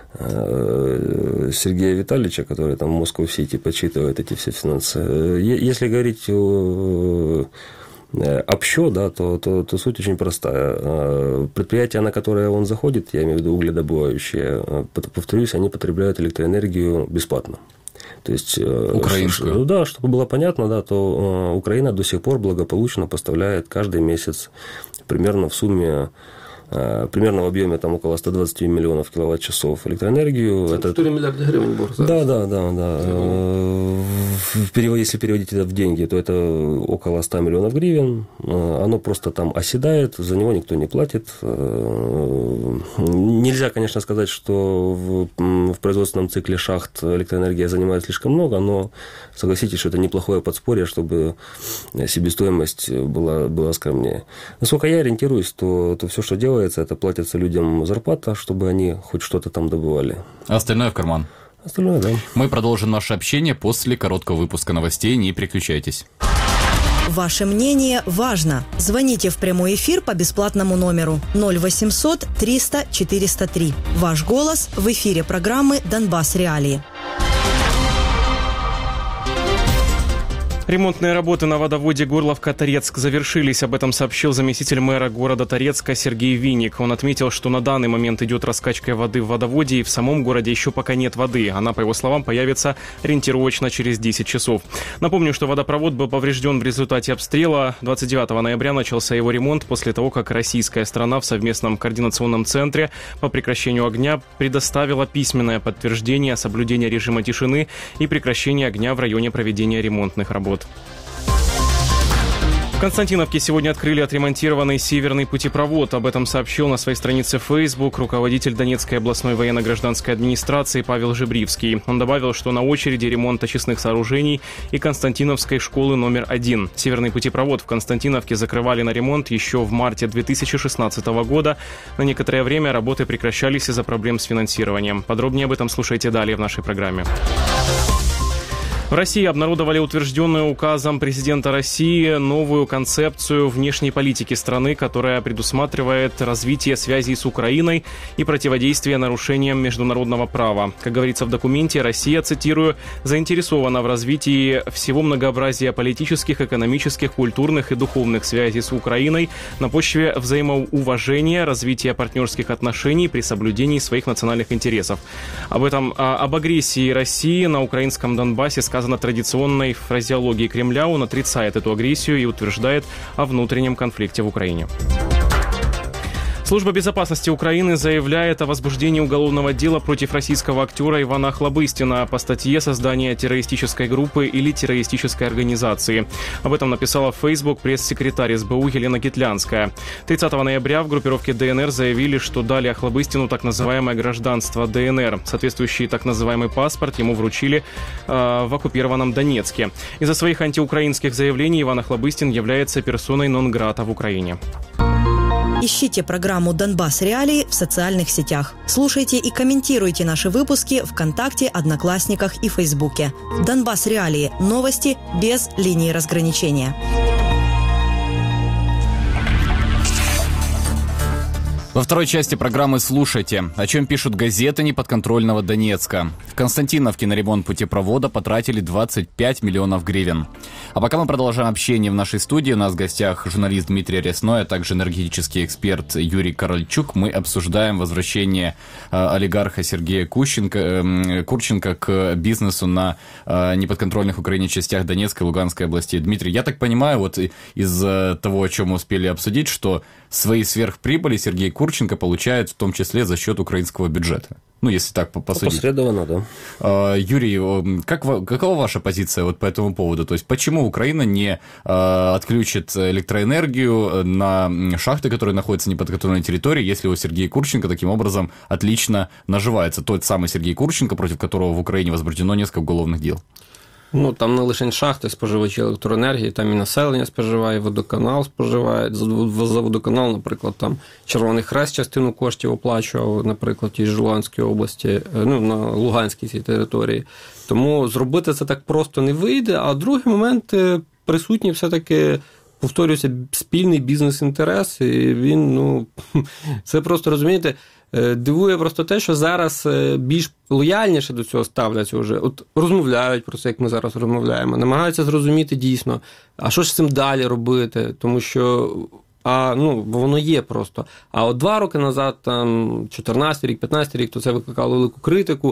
Сергея Витальевича, который там в Москва-Сити подсчитывает эти все финансы. Если говорить общо, да, то суть очень простая. Предприятия, на которые он заходит, я имею в виду угледобывающие, повторюсь, они потребляют электроэнергию бесплатно. То есть, украинскую. Да, чтобы было понятно, да, то Украина до сих пор благополучно поставляет каждый месяц примерно в сумме, примерно в объеме там около 120 миллионов киловатт-часов электроэнергию. Это 4 миллиарда гривен борг. Да. Если переводить это в деньги, то это около 100 миллионов гривен. Оно просто там оседает, за него никто не платит. Нельзя, конечно, сказать, что в производственном цикле шахт электроэнергия занимает слишком много, но согласитесь, что это неплохое подспорье, чтобы себестоимость была скромнее. Насколько я ориентируюсь, то все, что делается, это платится людям зарплата, чтобы они хоть что-то там добывали. А остальное в карман. Остальное, да. Мы продолжим наше общение после короткого выпуска новостей. Не переключайтесь. Ваше мнение важно. Звоните в прямой эфир по бесплатному номеру 0800 300 403. Ваш голос в эфире программы «Донбасс Реалии». Ремонтные работы на водоводе Горловка-Торецк завершились. Об этом сообщил заместитель мэра города Торецка Сергей Винник. Он отметил, что на данный момент идет раскачка воды в водоводе, и в самом городе еще пока нет воды. Она, по его словам, появится ориентировочно через 10 часов. Напомню, что водопровод был поврежден в результате обстрела. 29 ноября начался его ремонт после того, как российская сторона в совместном координационном центре по прекращению огня предоставила письменное подтверждение соблюдения режима тишины и прекращения огня в районе проведения ремонтных работ. В Константиновке сегодня открыли отремонтированный северный путепровод. Об этом сообщил на своей странице Facebook руководитель Донецкой областной военно-гражданской администрации Павел Жебривский. Он добавил, что на очереди ремонт очистных сооружений и Константиновской школы номер 1. Северный путепровод в Константиновке закрывали на ремонт еще в марте 2016 года. На некоторое время работы прекращались из-за проблем с финансированием. Подробнее об этом слушайте далее в нашей программе. В России обнародовали утвержденную указом президента России новую концепцию внешней политики страны, которая предусматривает развитие связей с Украиной и противодействие нарушениям международного права. Как говорится в документе, Россия, цитирую, заинтересована в развитии всего многообразия политических, экономических, культурных и духовных связей с Украиной на почве взаимоуважения, развития партнерских отношений при соблюдении своих национальных интересов. Об агрессии России на украинском Донбассе сказано традиционной фразеологии Кремля. Он отрицает эту агрессию и утверждает о внутреннем конфликте в Украине. Служба безопасности Украины заявляет о возбуждении уголовного дела против российского актера Ивана Охлобыстина по статье «Создание террористической группы или террористической организации». Об этом написала в Facebook пресс-секретарь СБУ Елена Гитлянская. 30 ноября в группировке ДНР заявили, что дали Охлобыстину так называемое гражданство ДНР. Соответствующий так называемый паспорт ему вручили в оккупированном Донецке. Из-за своих антиукраинских заявлений Иван Охлобыстин является персоной нон-грата в Украине. Ищите программу «Донбасс Реалии» в социальных сетях. Слушайте и комментируйте наши выпуски ВКонтакте, Одноклассниках и Фейсбуке. «Донбасс Реалии» – новости без линии разграничения. Во второй части программы слушайте, о чем пишут газеты неподконтрольного Донецка. В Константиновке на ремонт путепровода потратили 25 миллионов гривен. А пока мы продолжаем общение в нашей студии, у нас в гостях журналист Дмитрий Рясной, а также энергетический эксперт Юрий Корольчук. Мы обсуждаем возвращение олигарха Сергея Курченко к бизнесу на неподконтрольных Украине частях Донецкой и Луганской областей. Дмитрий, я так понимаю, вот из того, о чем мы успели обсудить, что свои сверхприбыли Сергей Курченко получает в том числе за счет украинского бюджета. Ну, если так посудить. Посредованно, да. Юрий, какова ваша позиция вот по этому поводу? То есть, почему Украина не отключит электроэнергию на шахты, которые находятся на неподконтрольной территории, если у Сергея Курченко таким образом отлично наживается? Тот самый Сергей Курченко, против которого в Україні возбуждено несколько уголовных дел. Ну, там не лише шахти споживачі електроенергії, там і населення споживає, водоканал споживає. За водоканал, наприклад, там Червоний Хрест частину коштів оплачував, наприклад, в Луганській області, ну, на Луганській цій території. Тому зробити це так просто не вийде. А другий момент, присутній все-таки, повторюся, спільний бізнес-інтерес, і він, ну, це просто, розумієте, дивує просто те, що зараз більш лояльніше до цього ставляться вже. От розмовляють про це, як ми зараз розмовляємо, намагаються зрозуміти дійсно, а що ж з цим далі робити, тому що воно є просто. А от 2 роки назад, там, 14 рік, 15 рік, то це викликало велику критику.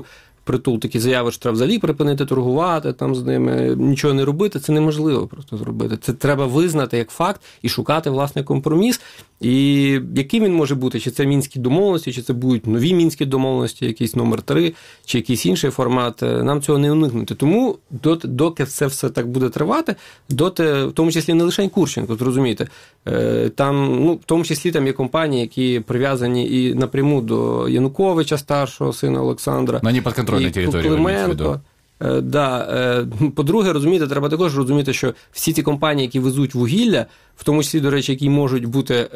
впритул такі заяви, що треба взагалі припинити торгувати там з ними, нічого не робити, це неможливо просто зробити. Це треба визнати як факт і шукати, власне, компроміс. І яким він може бути? Чи це мінські домовленості, чи це будуть нові мінські домовленості, якийсь номер 3, чи якийсь інший формат, нам цього не уникнути. Тому доки це все так буде тривати, в тому числі не лише Курченко, зрозумієте, там, в тому числі там є компанії, які прив'язані і напряму до Януковича, старшого сина Олександра. На неподконтрольній території. Клименко. Да. По-друге, розумієте, треба також розуміти, що всі ці компанії, які везуть вугілля, в тому числі, до речі, які можуть бути,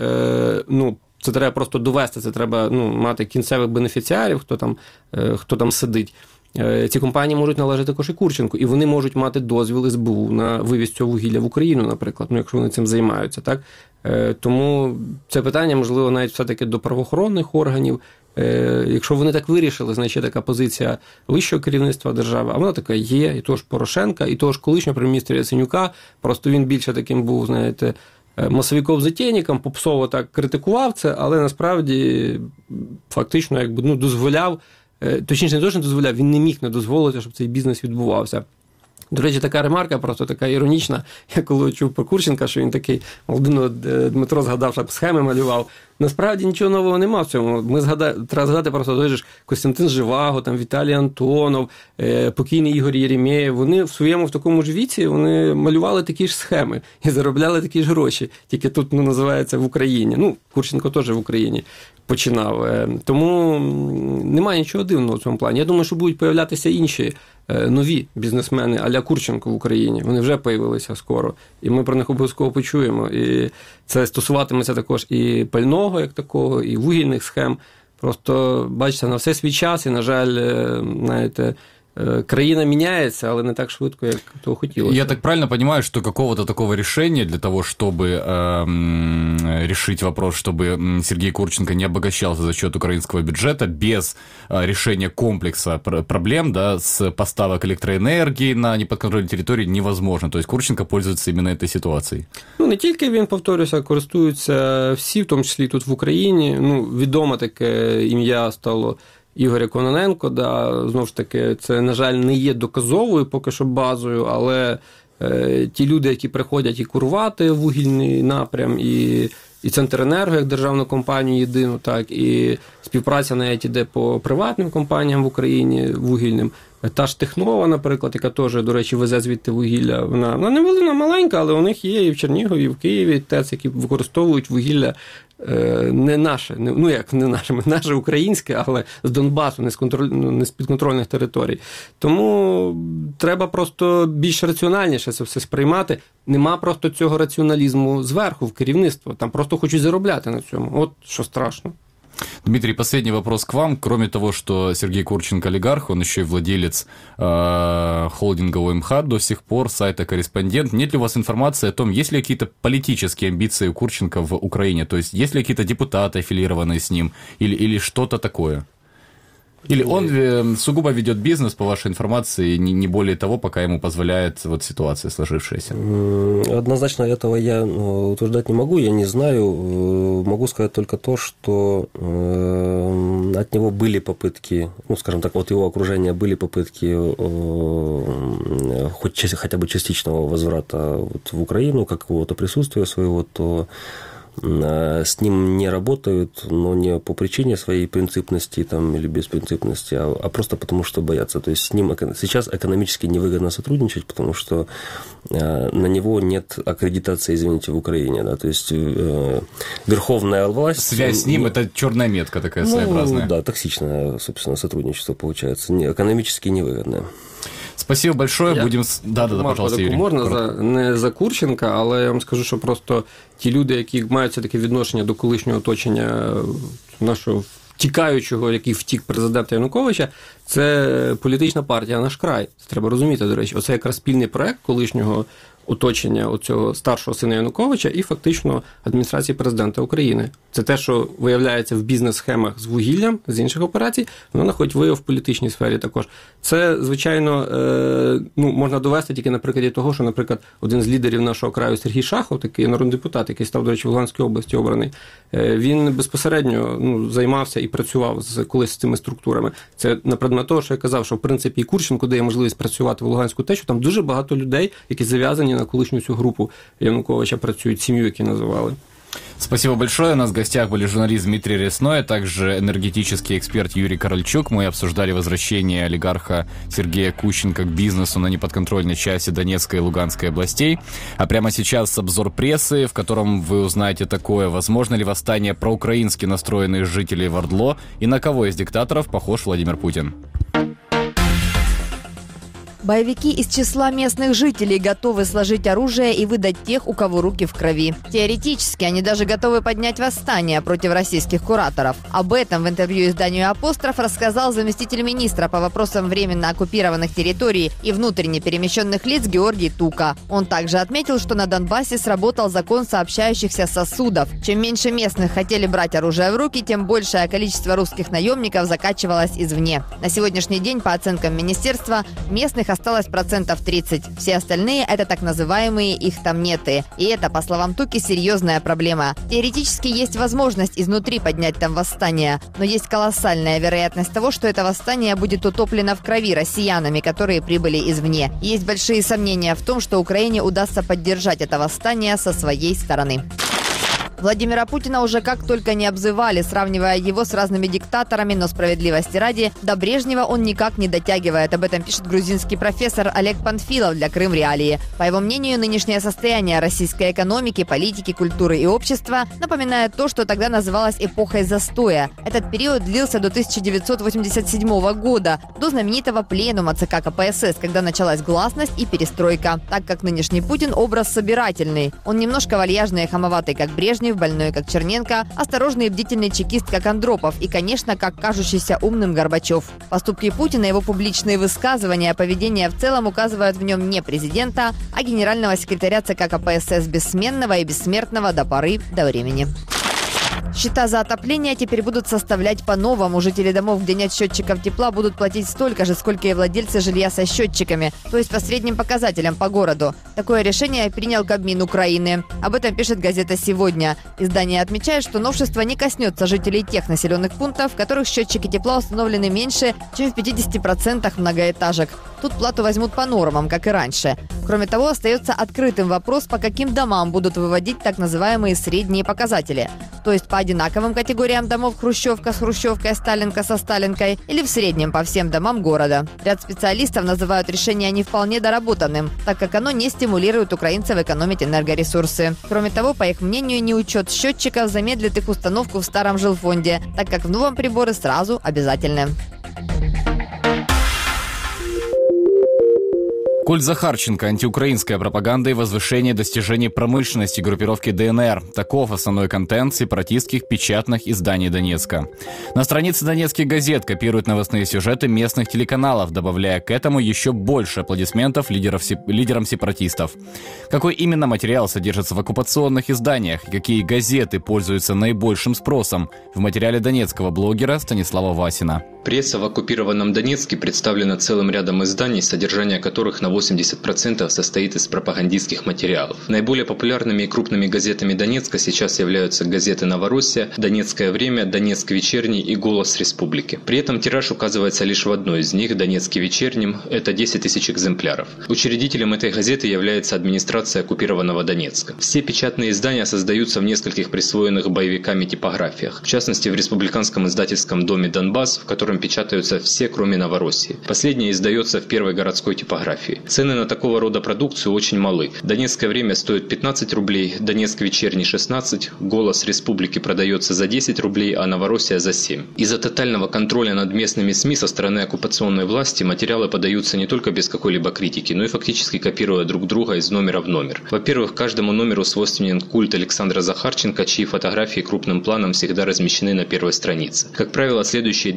це треба просто довести, це треба мати кінцевих бенефіціарів, хто там сидить. Ці компанії можуть належати також і Курченку, і вони можуть мати дозвіл СБУ на вивіз цього вугілля в Україну, наприклад, якщо вони цим займаються, так? Тому це питання, можливо, навіть все-таки до правоохоронних органів. Якщо вони так вирішили, значить така позиція вищого керівництва держави, а вона така є, і того ж Порошенка, і того ж колишнього прем'єр-міністра Яценюка, просто він більше таким був, знаєте, масовиком-затєніком, попсово так критикував це, але насправді фактично дозволяв, точніше не точно дозволяв, він не міг не дозволити, щоб цей бізнес відбувався. До речі, така ремарка просто така іронічна. Я коли чув про Курченка, що він такий, Дмитро згадав, що схеми малював. Насправді нічого нового нема в цьому. Треба згадати просто той же Костянтин Живаго, там Віталій Антонов, покійний Ігор Єремєєв. Вони в своєму в такому ж віці вони малювали такі ж схеми і заробляли такі ж гроші. Тільки тут називається в Україні. Курченко теж в Україні починав. Тому немає нічого дивного в цьому плані. Я думаю, що будуть появлятися інші нові бізнесмени а-ля Курченко в Україні. Вони вже появилися скоро. І ми про них обов'язково почуємо. І це стосуватиметься також і пального, як такого, і вугільних схем. Просто, бачите, на все свій час, і, на жаль, знаєте, країна меняется, але не так швидко, як того хотілося. Я так правильно понимаю, что какого-то такого решения для того, чтобы решить вопрос, чтобы Сергей Курченко не обогащался за счет украинского бюджета без решения комплекса проблем, да, с поставок электроэнергии на неподконтрольной территории невозможно. То есть Курченко пользуется именно этой ситуацией. Не тільки він, повторюся, користуються всі, в тому числі тут в Україні. Відоме таке ім'я стало Ігоря Кононенко, знову ж таки, це, на жаль, не є доказовою поки що базою, але ті люди, які приходять і курувати вугільний напрям, і Центренерго, як державну компанію єдину, так, і співпраця навіть іде по приватним компаніям в Україні вугільним. Та ж Технова, наприклад, яка теж, до речі, везе звідти вугілля, вона не велика, маленька, але у них є і в Чернігові, і в Києві ТЕЦ, які використовують вугілля не наше, наше українське, але з Донбасу, не з підконтрольних територій. Тому треба просто більш раціональніше це все сприймати. Нема просто цього раціоналізму зверху, в керівництво. Там просто хочуть заробляти на цьому. От що страшно. Дмитрий, последний вопрос к вам. Кроме того, что Сергей Курченко олигарх, он еще и владелец холдинга ОМХ до сих пор, сайта «Корреспондент». Нет ли у вас информации о том, есть ли какие-то политические амбиции у Курченко в Украине? То есть, есть ли какие-то депутаты, аффилированные с ним, или что-то такое? Или он сугубо ведет бизнес, по вашей информации, не более того, пока ему позволяет ситуация сложившаяся? Однозначно этого я утверждать не могу, я не знаю. Могу сказать только то, что от него были попытки, скажем так, от его окружения были попытки хотя бы частичного возврата в Украину, какого-то присутствия своего, то с ним не работают, но не по причине своей принципности или беспринципности, а просто потому, что боятся. То есть с ним сейчас экономически невыгодно сотрудничать, потому что на него нет аккредитации, извините, в Украине. Да? То есть верховная власть... Связь с ним – это черная метка такая своеобразная. Да, токсичное, собственно, сотрудничество получается, экономически невыгодное. Спасибо большое. Будем... Да, пожалуйста, Юрій. Можна не за Курченка, але я вам скажу, що просто ті люди, які мають таке відношення до колишнього оточення нашого втікаючого, який втік президента Януковича, це політична партія «Наш край». Це треба розуміти, до речі. Оце якраз спільний проект колишнього оточення оцього старшого сина Януковича і фактично адміністрації президента України. Це те, що виявляється в бізнес-схемах з вугіллям, з інших операцій, воно знаходить вияв в політичній сфері також. Це, звичайно, можна довести тільки на прикладі того, що, наприклад, один з лідерів нашого краю Сергій Шахов, такий народний депутат, який став, до речі, в Луганській області обраний, він безпосередньо займався і працював колись з цими структурами. Це на предмет того, що я казав, що в принципі і Курченко дає можливість працювати в Луганську те, що там дуже багато людей, які зав'язані на колишню цю групу Януковича, працюють, сім'ю, які називали. Спасибо большое. У нас в гостях были журналист Дмитрий Рясной, а также энергетический эксперт Юрий Корольчук. Мы обсуждали возвращение олигарха Сергея Курченко к бизнесу на неподконтрольной части Донецкой и Луганской областей. А прямо сейчас обзор прессы, в котором вы узнаете такое: возможно ли восстание проукраински настроенных жителей в Ордло и на кого из диктаторов похож Владимир Путин. Боевики из числа местных жителей готовы сложить оружие и выдать тех, у кого руки в крови. Теоретически они даже готовы поднять восстание против российских кураторов. Об этом в интервью изданию «Апостроф» рассказал заместитель министра по вопросам временно оккупированных территорий и внутренне перемещенных лиц Георгий Тука. Он также отметил, что на Донбассе сработал закон сообщающихся сосудов. Чем меньше местных хотели брать оружие в руки, тем большее количество русских наемников закачивалось извне. На сегодняшний день, по оценкам министерства, местных осталось 30%. Все остальные – это так называемые ихтамнеты. И это, по словам Туки, серьезная проблема. Теоретически есть возможность изнутри поднять там восстание, но есть колоссальная вероятность того, что это восстание будет утоплено в крови россиянами, которые прибыли извне. Есть большие сомнения в том, что Украине удастся поддержать это восстание со своей стороны. Владимира Путина уже как только не обзывали, сравнивая его с разными диктаторами, но справедливости ради, до Брежнева он никак не дотягивает. Об этом пишет грузинский профессор Олег Панфилов для Крым Реалии. По его мнению, нынешнее состояние российской экономики, политики, культуры и общества напоминает то, что тогда называлось эпохой застоя. Этот период длился до 1987 года, до знаменитого пленума ЦК КПСС, когда началась гласность и перестройка. Так как нынешний Путин – образ собирательный. Он немножко вальяжный и хамоватый, как Брежнев, больной, как Черненко, осторожный и бдительный чекист, как Андропов, и, конечно, как кажущийся умным Горбачев. Поступки Путина, его публичные высказывания, поведение в целом указывают в нем не президента, а генерального секретаря ЦК КПСС бессменного и бессмертного до поры до времени. Счета за отопление теперь будут составлять по-новому. Жители домов, где нет счетчиков тепла, будут платить столько же, сколько и владельцы жилья со счетчиками, то есть по средним показателям по городу. Такое решение принял Кабмин Украины. Об этом пишет газета «Сегодня». Издание отмечает, что новшество не коснется жителей тех населенных пунктов, в которых счетчики тепла установлены меньше, чем в 50% многоэтажек. Тут плату возьмут по нормам, как и раньше. Кроме того, остается открытым вопрос, по каким домам будут выводить так называемые средние показатели. То есть по одинаковым категориям домов хрущевка с хрущевкой, сталинка со сталинкой или в среднем по всем домам города. Ряд специалистов называют решение не вполне доработанным, так как оно не стимулирует украинцев экономить энергоресурсы. Кроме того, по их мнению, неучет счетчиков замедлит их установку в старом жилфонде, так как в новом приборы сразу обязательны. Культ Захарченко, антиукраинская пропаганда и возвышение достижений промышленности группировки ДНР. Таков основной контент сепаратистских печатных изданий Донецка. На странице донецких газет копируют новостные сюжеты местных телеканалов, добавляя к этому еще больше аплодисментов лидерам сепаратистов. Какой именно материал содержится в оккупационных изданиях и какие газеты пользуются наибольшим спросом? В материале донецкого блогера Станислава Васина. Пресса в оккупированном Донецке представлена целым рядом изданий, содержание которых на 80% состоит из пропагандистских материалов. Наиболее популярными и крупными газетами Донецка сейчас являются газеты «Новороссия», «Донецкое время», «Донецк вечерний» и «Голос Республики». При этом тираж указывается лишь в одной из них – «Донецкий вечерним» – это 10 тысяч экземпляров. Учредителем этой газеты является администрация оккупированного Донецка. Все печатные издания создаются в нескольких присвоенных боевиками типографиях. В частности, в республиканском издательском доме «Донбасс», в котором печатаются все, кроме «Новороссии». Последнее издается в первой городской типографии. Цены на такого рода продукцию очень малы. «Донецкое время» стоит 15 рублей, «Донецк вечерний» 16, «Голос Республики» продается за 10 рублей, а «Новороссия» за 7. Из-за тотального контроля над местными СМИ со стороны оккупационной власти материалы подаются не только без какой-либо критики, но и фактически копируя друг друга из номера в номер. Во-первых, каждому номеру свойственен культ Александра Захарченко, чьи фотографии крупным планом всегда размещены на первой странице. Как правило, следующие 2-3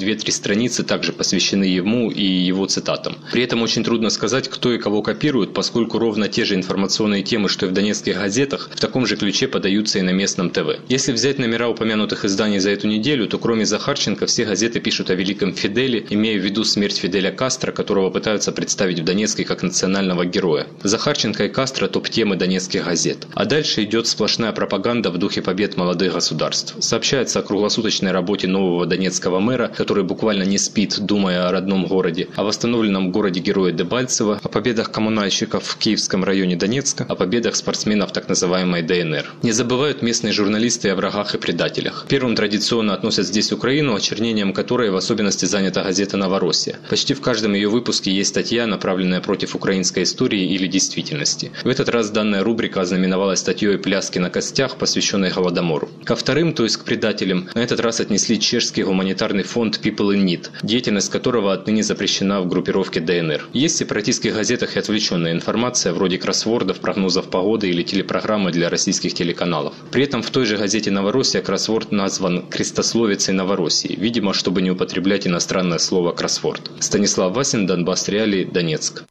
страницы также посвящены ему и его цитатам. При этом очень трудно сказать, кто и кого копирует, поскольку ровно те же информационные темы, что и в донецких газетах, в таком же ключе подаются и на местном ТВ. Если взять номера упомянутых изданий за эту неделю, то кроме Захарченко все газеты пишут о великом Фиделе, имея в виду смерть Фиделя Кастро, которого пытаются представить в Донецке как национального героя. Захарченко и Кастро – топ-темы донецких газет. А дальше идет сплошная пропаганда в духе побед молодых государств. Сообщается о круглосуточной работе нового донецкого мэра, который буквально не спит, думая о родном городе, о восстановленном городе-герое Дебальцево, о победах коммунальщиков в Киевском районе Донецка, о победах спортсменов так называемой ДНР. Не забывают местные журналисты о врагах и предателях. Первым традиционно относят здесь Украину, очернением которой в особенности занята газета «Новороссия». Почти в каждом ее выпуске есть статья, направленная против украинской истории или действительности. В этот раз данная рубрика ознаменовалась статьей «Пляски на костях», посвященной Голодомору. Ко вторым, то есть к предателям, на этот раз отнесли чешский гуманитарный фонд People in Need, деятельность которого отныне запрещена в группировке ДНР. Есть в сепаратистских газетах и отвлеченная информация, вроде кроссвордов, прогнозов погоды или телепрограммы для российских телеканалов. При этом в той же газете «Новороссия» кроссворд назван «Крестословицей Новороссии», видимо, чтобы не употреблять иностранное слово «кроссворд». Станислав Васин, Донбасс Реалии, Донецк.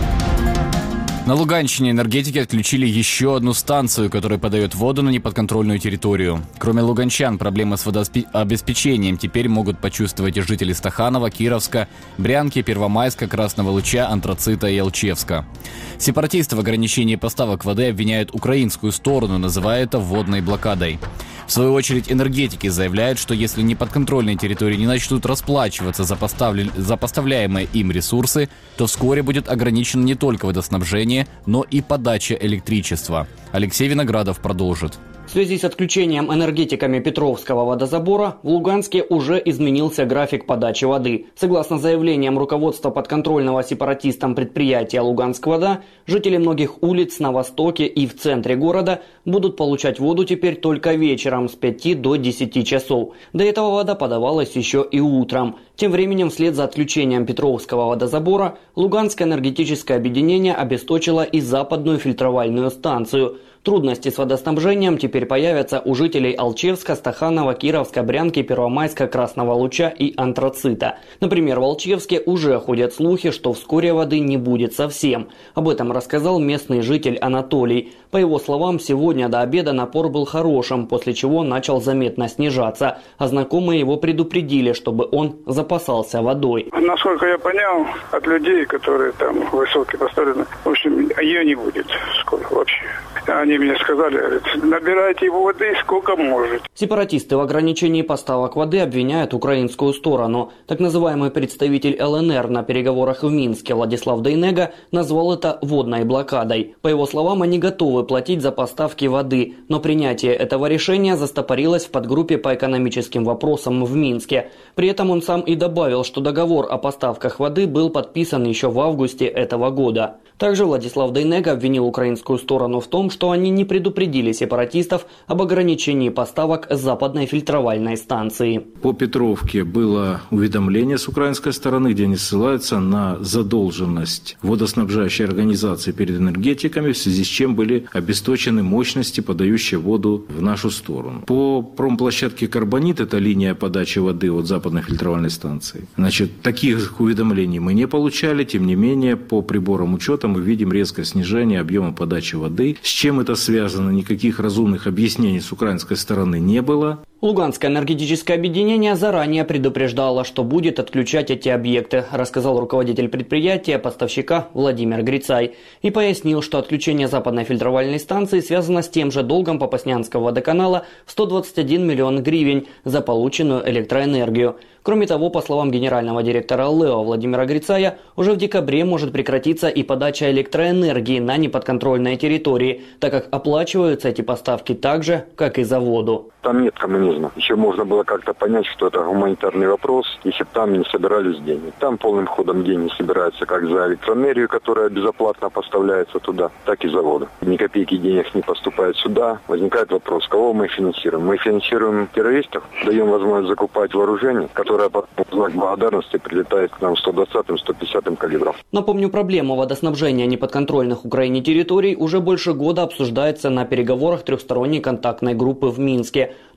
На Луганщине энергетики отключили еще одну станцию, которая подает воду на неподконтрольную территорию. Кроме луганчан, проблемы с водообеспечением теперь могут почувствовать и жители Стаханова, Кировска, Брянки, Первомайска, Красного Луча, Антрацита и Алчевска. Сепаратисты в ограничении поставок воды обвиняют украинскую сторону, называя это водной блокадой. В свою очередь, энергетики заявляют, что если неподконтрольные территории не начнут расплачиваться за поставляемые им ресурсы, то вскоре будет ограничено не только водоснабжение, но и подача электричества. Алексей Виноградов продолжит. В связи с отключением энергетиками Петровского водозабора в Луганске уже изменился график подачи воды. Согласно заявлениям руководства подконтрольного сепаратистам предприятия «Луганск-Вода», жители многих улиц на востоке и в центре города будут получать воду теперь только вечером с 5 до 10 часов. До этого вода подавалась еще и утром. Тем временем, вслед за отключением Петровского водозабора, Луганское энергетическое объединение обесточило и западную фильтровальную станцию. Трудности с водоснабжением теперь появятся у жителей Алчевска, Стаханова, Кировска, Брянки, Первомайска, Красного Луча и Антрацита. Например, в Алчевске уже ходят слухи, что вскоре воды не будет совсем. Об этом рассказал местный житель Анатолий. По его словам, сегодня до обеда напор был хорошим, после чего начал заметно снижаться. А знакомые его предупредили, чтобы он запасался водой. Насколько я понял, от людей, которые там высокие поставлены, в общем, ее не будет скоро вообще. Они мне сказали, говорят, набирайте воды сколько можете. Сепаратисты в ограничении поставок воды обвиняют украинскую сторону. Так называемый представитель ЛНР на переговорах в Минске Владислав Дейнега назвал это водной блокадой. По его словам, они готовы платить за поставки воды, но принятие этого решения застопорилось в подгруппе по экономическим вопросам в Минске. При этом он сам и добавил, что договор о поставках воды был подписан еще в августе этого года. Также Владислав Дейнега обвинил украинскую сторону в том, что они не предупредили сепаратистов об ограничении поставок с западной фильтровальной станции. По Петровке было уведомление с украинской стороны, где они ссылаются на задолженность водоснабжающей организации перед энергетиками, в связи с чем были обесточены мощности, подающие воду в нашу сторону. По промплощадке «Карбонит», это линия подачи воды от западной фильтровальной станции, таких уведомлений мы не получали, тем не менее, по приборам учета мы видим резкое снижение объема подачи воды. С чем это связано, никаких разумных объяснений с украинской стороны не было. Луганское энергетическое объединение заранее предупреждало, что будет отключать эти объекты, рассказал руководитель предприятия, поставщика Владимир Грицай, и пояснил, что отключение западной фильтровальной станции связано с тем же долгом Попаснянского водоканала в 121 миллион гривен за полученную электроэнергию. Кроме того, по словам генерального директора ЛЭО Владимира Грицая, уже в декабре может прекратиться и подача электроэнергии на неподконтрольной территории, так как оплачиваются эти поставки так же, как и за воду. Там нет коммунизма. Еще можно было как-то понять, что это гуманитарный вопрос, если бы там не собирались деньги. Там полным ходом деньги собираются как за электроэнергию, которая безоплатно поставляется туда, так и за воду. Ни копейки денег не поступает сюда. Возникает вопрос, кого мы финансируем? Мы финансируем террористов, даем возможность закупать вооружение, которое по знак благодарности прилетает к нам 120-м, 150-м калибров. Напомню, проблема водоснабжения неподконтрольных Украине территорий уже больше года обсуждается на переговорах трехсторонней контактной группы в Минске. Но несмотря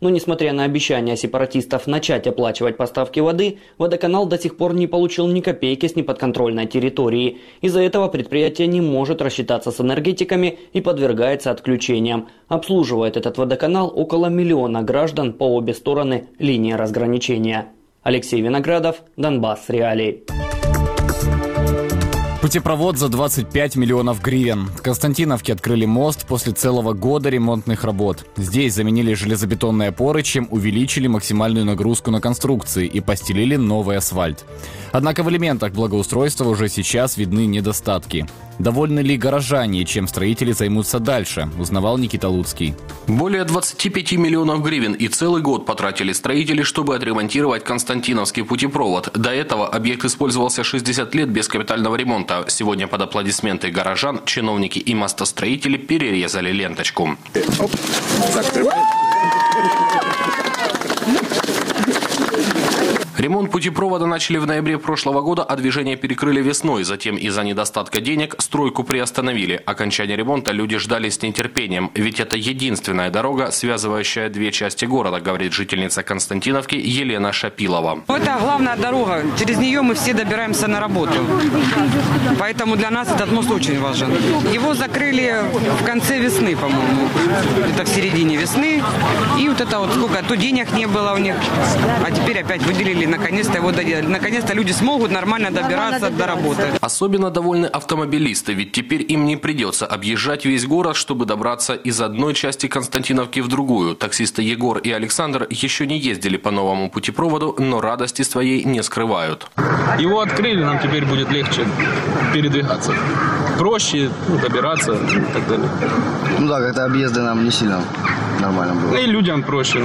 Несмотря на обещания сепаратистов начать оплачивать поставки воды, водоканал до сих пор не получил ни копейки с неподконтрольной территории. Из-за этого предприятие не может рассчитаться с энергетиками и подвергается отключениям. Обслуживает этот водоканал около 1 миллиона граждан по обе стороны линии разграничения. Алексей Виноградов, Донбасс Реалии. Путепровод за 25 миллионов гривен. В Константиновке открыли мост после целого года ремонтных работ. Здесь заменили железобетонные опоры, чем увеличили максимальную нагрузку на конструкции и постелили новый асфальт. Однако в элементах благоустройства уже сейчас видны недостатки. Довольны ли горожане, чем строители займутся дальше, узнавал Никита Луцкий. Более 25 миллионов гривен и целый год потратили строители, чтобы отремонтировать Константиновский путепровод. До этого объект использовался 60 лет без капитального ремонта. Сегодня под аплодисменты горожан чиновники и мостостроители перерезали ленточку. Ремонт путепровода начали в ноябре прошлого года, а движение перекрыли весной. Затем из-за недостатка денег стройку приостановили. Окончание ремонта люди ждали с нетерпением. Ведь это единственная дорога, связывающая две части города, говорит жительница Константиновки Елена Шапилова. Это главная дорога. Через нее мы все добираемся на работу. Поэтому для нас этот мост очень важен. Его закрыли в конце весны, по-моему. Это в середине весны. И вот это вот сколько, то денег не было у них. А теперь опять выделили. Наконец-то его доделали. Наконец-то люди смогут нормально добираться до работы. Особенно довольны автомобилисты, ведь теперь им не придется объезжать весь город, чтобы добраться из одной части Константиновки в другую. Таксисты Егор и Александр еще не ездили по новому путепроводу, но радости своей не скрывают. Его открыли, нам теперь будет легче передвигаться. Проще добираться и так далее. Ну да, как-то объезды нам не сильно нормально было. И людям проще.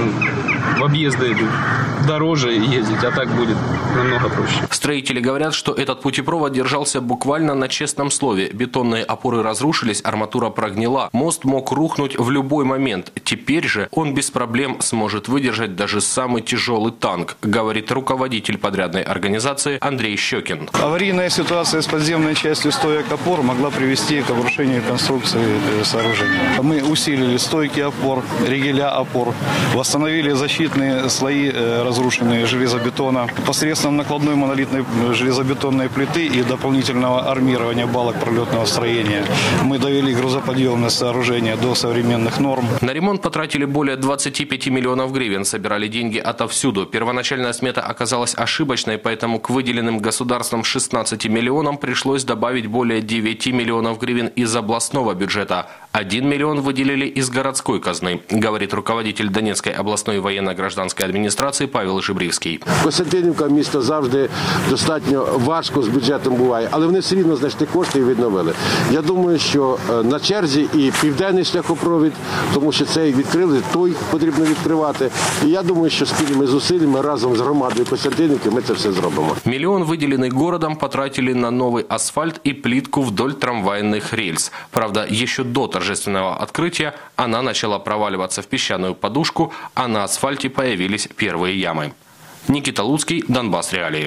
В объезды дороже ездить, а так будет намного проще. Строители говорят, что этот путепровод держался буквально на честном слове. Бетонные опоры разрушились, арматура прогнила. Мост мог рухнуть в любой момент. Теперь же он без проблем сможет выдержать даже самый тяжелый танк, говорит руководитель подрядной организации Андрей Щекин. Аварийная ситуация с подземной частью стоек опор могла привести к обрушению конструкции сооружения. Мы усилили стойки опор, ригеля опор, восстановили защитные слои разрушенные железобетона. Посредством накладной монолитной железобетонной плиты и дополнительного армирования балок пролетного строения мы довели грузоподъемность сооружения до современных норм. На ремонт потратили более 25 миллионов гривен, собирали деньги отовсюду. Первоначальная смета оказалась ошибочной, поэтому к выделенным государством 16 миллионам пришлось добавить более 9 миллионов гривен из областного бюджета. 1 миллион выделили из городской казны, говорит руководитель Донецкой областной военно-гражданской адміністрації Павел Жибрівський. Костянтинівка місто завжди достатньо важко з бюджетом буває, але вони все рівно знайшли кошти і відновили. Я думаю, що на черзі і південний шляхопровід, тому що цей відкрили, той потрібно відкривати. І я думаю, що спільними зусиллями разом з громадою Костянтинівки ми це все зробимо. Миллион, выделенный городом, потратили на новый асфальт и плитку вдоль трамвайных рельс. Правда, еще до торжественного открытия она начала проваливаться в песчаную подушку, а на асфальте появились первые ямы. Никита Луцкий, Донбасс Реалии.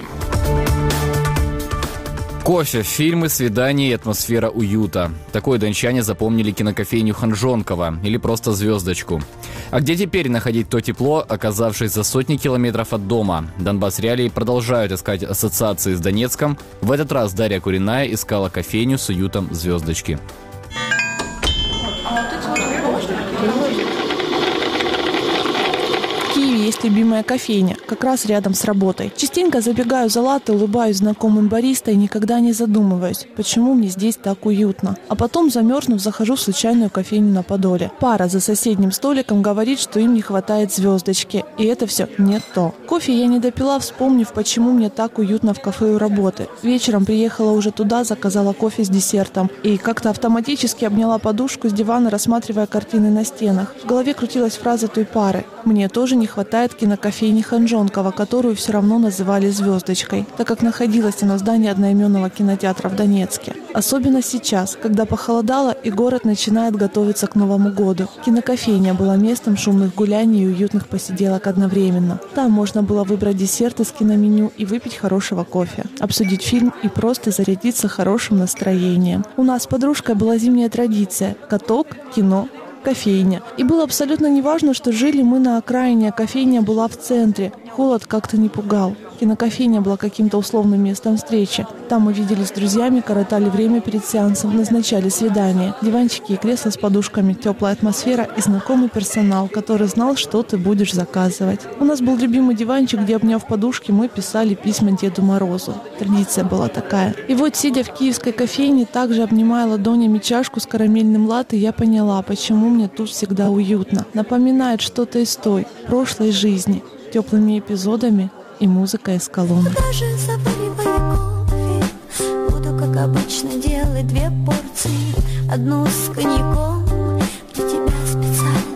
Кофе, фильмы, свидания и атмосфера уюта. Такой дончане запомнили кинокофейню Ханжонкова или просто «Звездочку». А где теперь находить то тепло, оказавшись за сотни километров от дома? Донбасс Реалии продолжают искать ассоциации с Донецком. В этот раз Дарья Куриная искала кофейню с уютом «Звездочки». В Киеве есть любимая кофейня, как раз рядом с работой. Частенько забегаю за латте, улыбаюсь знакомым бариста и никогда не задумываюсь, почему мне здесь так уютно. А потом, замерзнув, захожу в случайную кофейню на Подоле. Пара за соседним столиком говорит, что им не хватает звездочки. И это все не то. Кофе я не допила, вспомнив, почему мне так уютно в кафе у работы. Вечером приехала уже туда, заказала кофе с десертом. И как-то автоматически обняла подушку с дивана, рассматривая картины на стенах. В голове крутилась фраза той пары: «Мне тоже не хватает кинокофейни Ханжонкова, которую все равно называли «Звездочкой», так как находилась она в здании одноименного кинотеатра в Донецке. Особенно сейчас, когда похолодало и город начинает готовиться к Новому году. Кинокофейня была местом шумных гуляний и уютных посиделок одновременно. Там можно было выбрать десерт из киноменю и выпить хорошего кофе, обсудить фильм и просто зарядиться хорошим настроением. У нас с подружкой была зимняя традиция – каток, кино кофейня. И было абсолютно неважно, что жили мы на окраине, а кофейня была в центре. Холод как-то не пугал. Кинокофейня была каким-то условным местом встречи. Там мы виделись с друзьями, коротали время перед сеансом, назначали свидания. Диванчики и кресла с подушками, теплая атмосфера и знакомый персонал, который знал, что ты будешь заказывать. У нас был любимый диванчик, где, обняв подушки, мы писали письма Деду Морозу. Традиция была такая. И вот, сидя в киевской кофейне, также обнимая ладонями чашку с карамельным латте, я поняла, почему мне тут всегда уютно. Напоминает что-то из той, прошлой жизни, теплыми эпизодами и музыкой из колонны. Даже заваривая кофе, буду, как обычно, делать 2 порции. Одну с коньяком для тебя специально.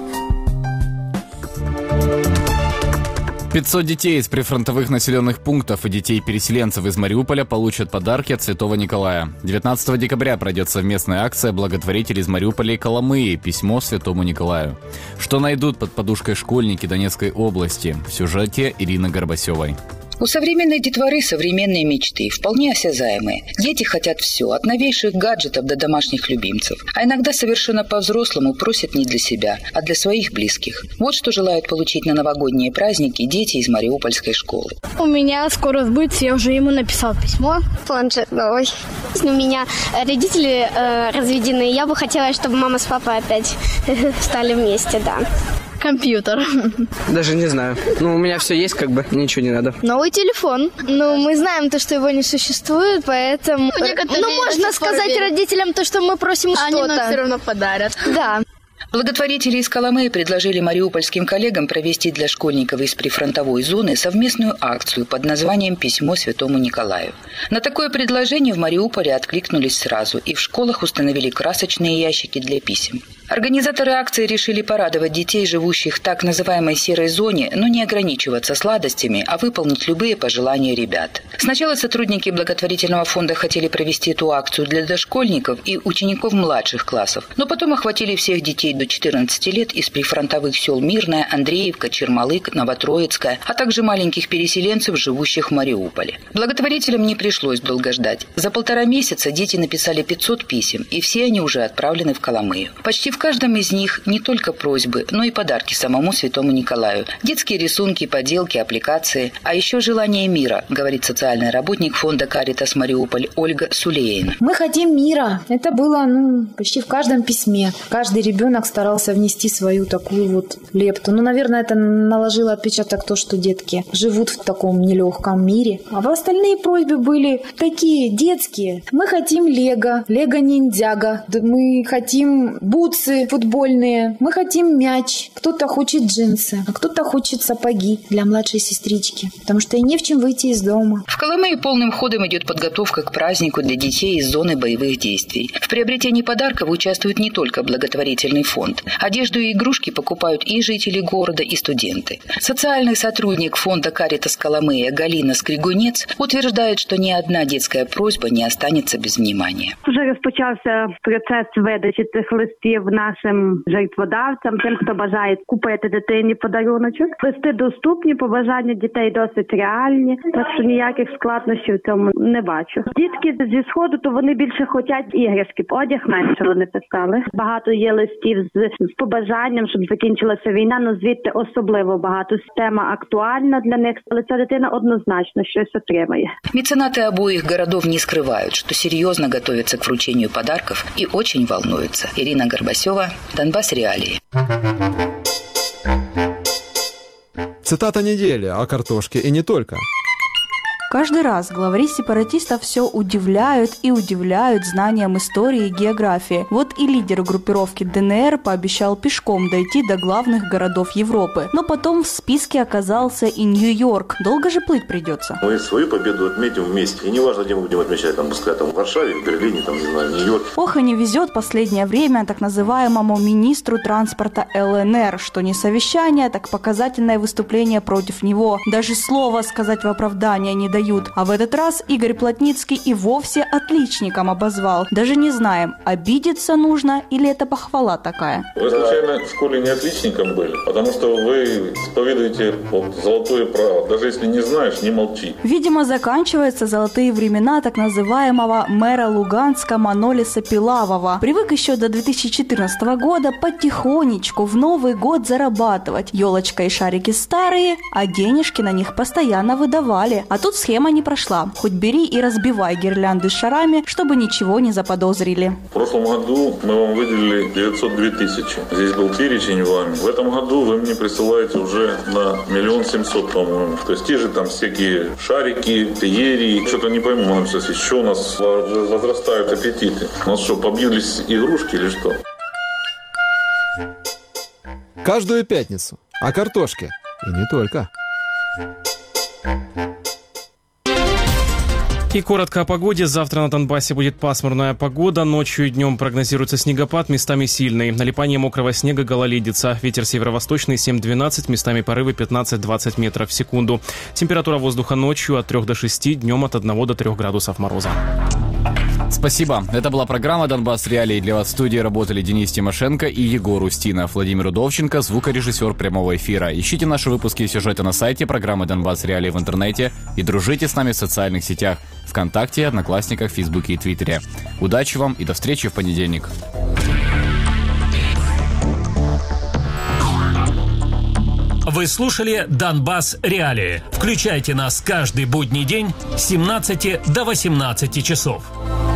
500 детей из прифронтовых населенных пунктов и детей-переселенцев из Мариуполя получат подарки от Святого Николая. 19 декабря пройдет совместная акция благотворителей из Мариуполя и Коломыи «Письмо Святому Николаю». Что найдут под подушкой школьники Донецкой области? В сюжете Ирины Горбасевой. У современной детворы современные мечты, вполне осязаемые. Дети хотят все, от новейших гаджетов до домашних любимцев. А иногда совершенно по-взрослому просят не для себя, а для своих близких. Вот что желают получить на новогодние праздники дети из мариупольской школы. У меня скоро сбудется, я уже ему написал письмо. Планшет новый. У меня родители разведены. Я бы хотела, чтобы мама с папой опять стали вместе, да. Компьютер. Даже не знаю. Ну, у меня все есть, как бы, ничего не надо. Новый телефон. Ну, мы знаем то, что его не существует, поэтому... можно сказать родителям то, что мы просим что-то. Они нам все равно подарят. Да. Благотворители из Коломыи предложили мариупольским коллегам провести для школьников из прифронтовой зоны совместную акцию под названием «Письмо Святому Николаю». На такое предложение в Мариуполе откликнулись сразу, и в школах установили красочные ящики для писем. Организаторы акции решили порадовать детей, живущих в так называемой серой зоне, но не ограничиваться сладостями, а выполнить любые пожелания ребят. Сначала сотрудники благотворительного фонда хотели провести эту акцию для дошкольников и учеников младших классов, но потом охватили всех детей до 14 лет из прифронтовых сел Мирная, Андреевка, Чермалык, Новотроицкая, а также маленьких переселенцев, живущих в Мариуполе. Благотворителям не пришлось долго ждать. За 1,5 месяца дети написали 500 писем, и все они уже отправлены в Коломыю. Почти в каждом из них не только просьбы, но и подарки самому Святому Николаю. Детские рисунки, поделки, аппликации. А еще желание мира, говорит социальный работник фонда «Каритас Мариуполь» Ольга Сулейн. Мы хотим мира. Это было почти в каждом письме. Каждый ребенок старался внести свою такую вот лепту. Наверное, это наложило отпечаток то, что детки живут в таком нелегком мире. А остальные просьбы были такие детские. Мы хотим лего, лего-ниндзяго. Мы хотим бутсы футбольные. Мы хотим мяч. Кто-то хочет джинсы, а кто-то хочет сапоги для младшей сестрички. Потому что и не в чем выйти из дома. В Коломые полным ходом идет подготовка к празднику для детей из зоны боевых действий. В приобретении подарков участвует не только благотворительный фонд. Одежду и игрушки покупают и жители города, и студенты. Социальный сотрудник фонда «Каритас Коломыя» Галина Скригунец утверждает, что ни одна детская просьба не останется без внимания. Вже розпочався процес видачі цих листів нашим жертводавцям, тим, хто бажає купити дитині подаруночок. Листи доступні, побажання дітей досить реальні, так що ніяких складнощів в цьому не бачу. Дітки зі Сходу, то вони більше хочуть іграшки, одяг менше вони писали. Багато є листів з побажанням, щоб закінчилася війна, но звідти особливо багато. Тема актуальна для них, але ця дитина однозначно щось отримає. Меценаты обоих городов не скрывают, что серьезно готовятся к вручению подарков и очень волнуются. Ирина Горбасева, Донбасс Реалии. Цитата недели о картошке и не только. Каждый раз главари сепаратистов все удивляют и удивляют знанием истории и географии. Вот и лидер группировки ДНР пообещал пешком дойти до главных городов Европы. Но потом в списке оказался и Нью-Йорк. Долго же плыть придется. Мы свою победу отметим вместе. И не важно, где мы будем отмечать, пускай в Варшаве, в Берлине, не знаю, в Нью-Йорке. Ох, и не везет последнее время так называемому министру транспорта ЛНР, что не совещание, так показательное выступление против него. Даже слова сказать в оправдание не дает. дают. А в этот раз Игорь Плотницкий и вовсе отличником обозвал. Даже не знаем, обидеться нужно или это похвала такая. Вы случайно в школе не отличником были? Потому что вы исповедуете золотое право. Даже если не знаешь, не молчи. Видимо, заканчиваются золотые времена так называемого мэра Луганска Манолиса Пилавова. Привык еще до 2014 года потихонечку в Новый год зарабатывать. Елочка и шарики старые, а денежки на них постоянно выдавали. А тут схема не прошла. Хоть бери и разбивай гирлянды с шарами, чтобы ничего не заподозрили. В прошлом году мы вам выделили 902 тысячи. Здесь был перечень вами. В этом году вы мне присылаете уже на 1 700 000, по-моему. То есть те же там всякие шарики, феерии. Что-то не пойму, нам сейчас еще у нас возрастают аппетиты. У нас что, побились игрушки или что? Каждую пятницу о картошке. И не только. И коротко о погоде. Завтра на Донбассе будет пасмурная погода. Ночью и днем прогнозируется снегопад, местами сильный. Налипание мокрого снега, гололедица. Ветер северо-восточный 7-12, местами порывы 15-20 метров в секунду. Температура воздуха ночью от 3 до 6, днем от 1 до 3 градусов мороза. Спасибо. Это была программа «Донбасс Реалии». Для вас в студии работали Денис Тимошенко и Егор Устинов. Владимир Удовченко, звукорежиссер прямого эфира. Ищите наши выпуски и сюжеты на сайте программы «Донбасс Реалии» в интернете и дружите с нами в социальных сетях ВКонтакте, Одноклассниках, Фейсбуке и Твиттере. Удачи вам и до встречи в понедельник. Вы слушали «Донбасс Реалии». Включайте нас каждый будний день с 17 до 18 часов.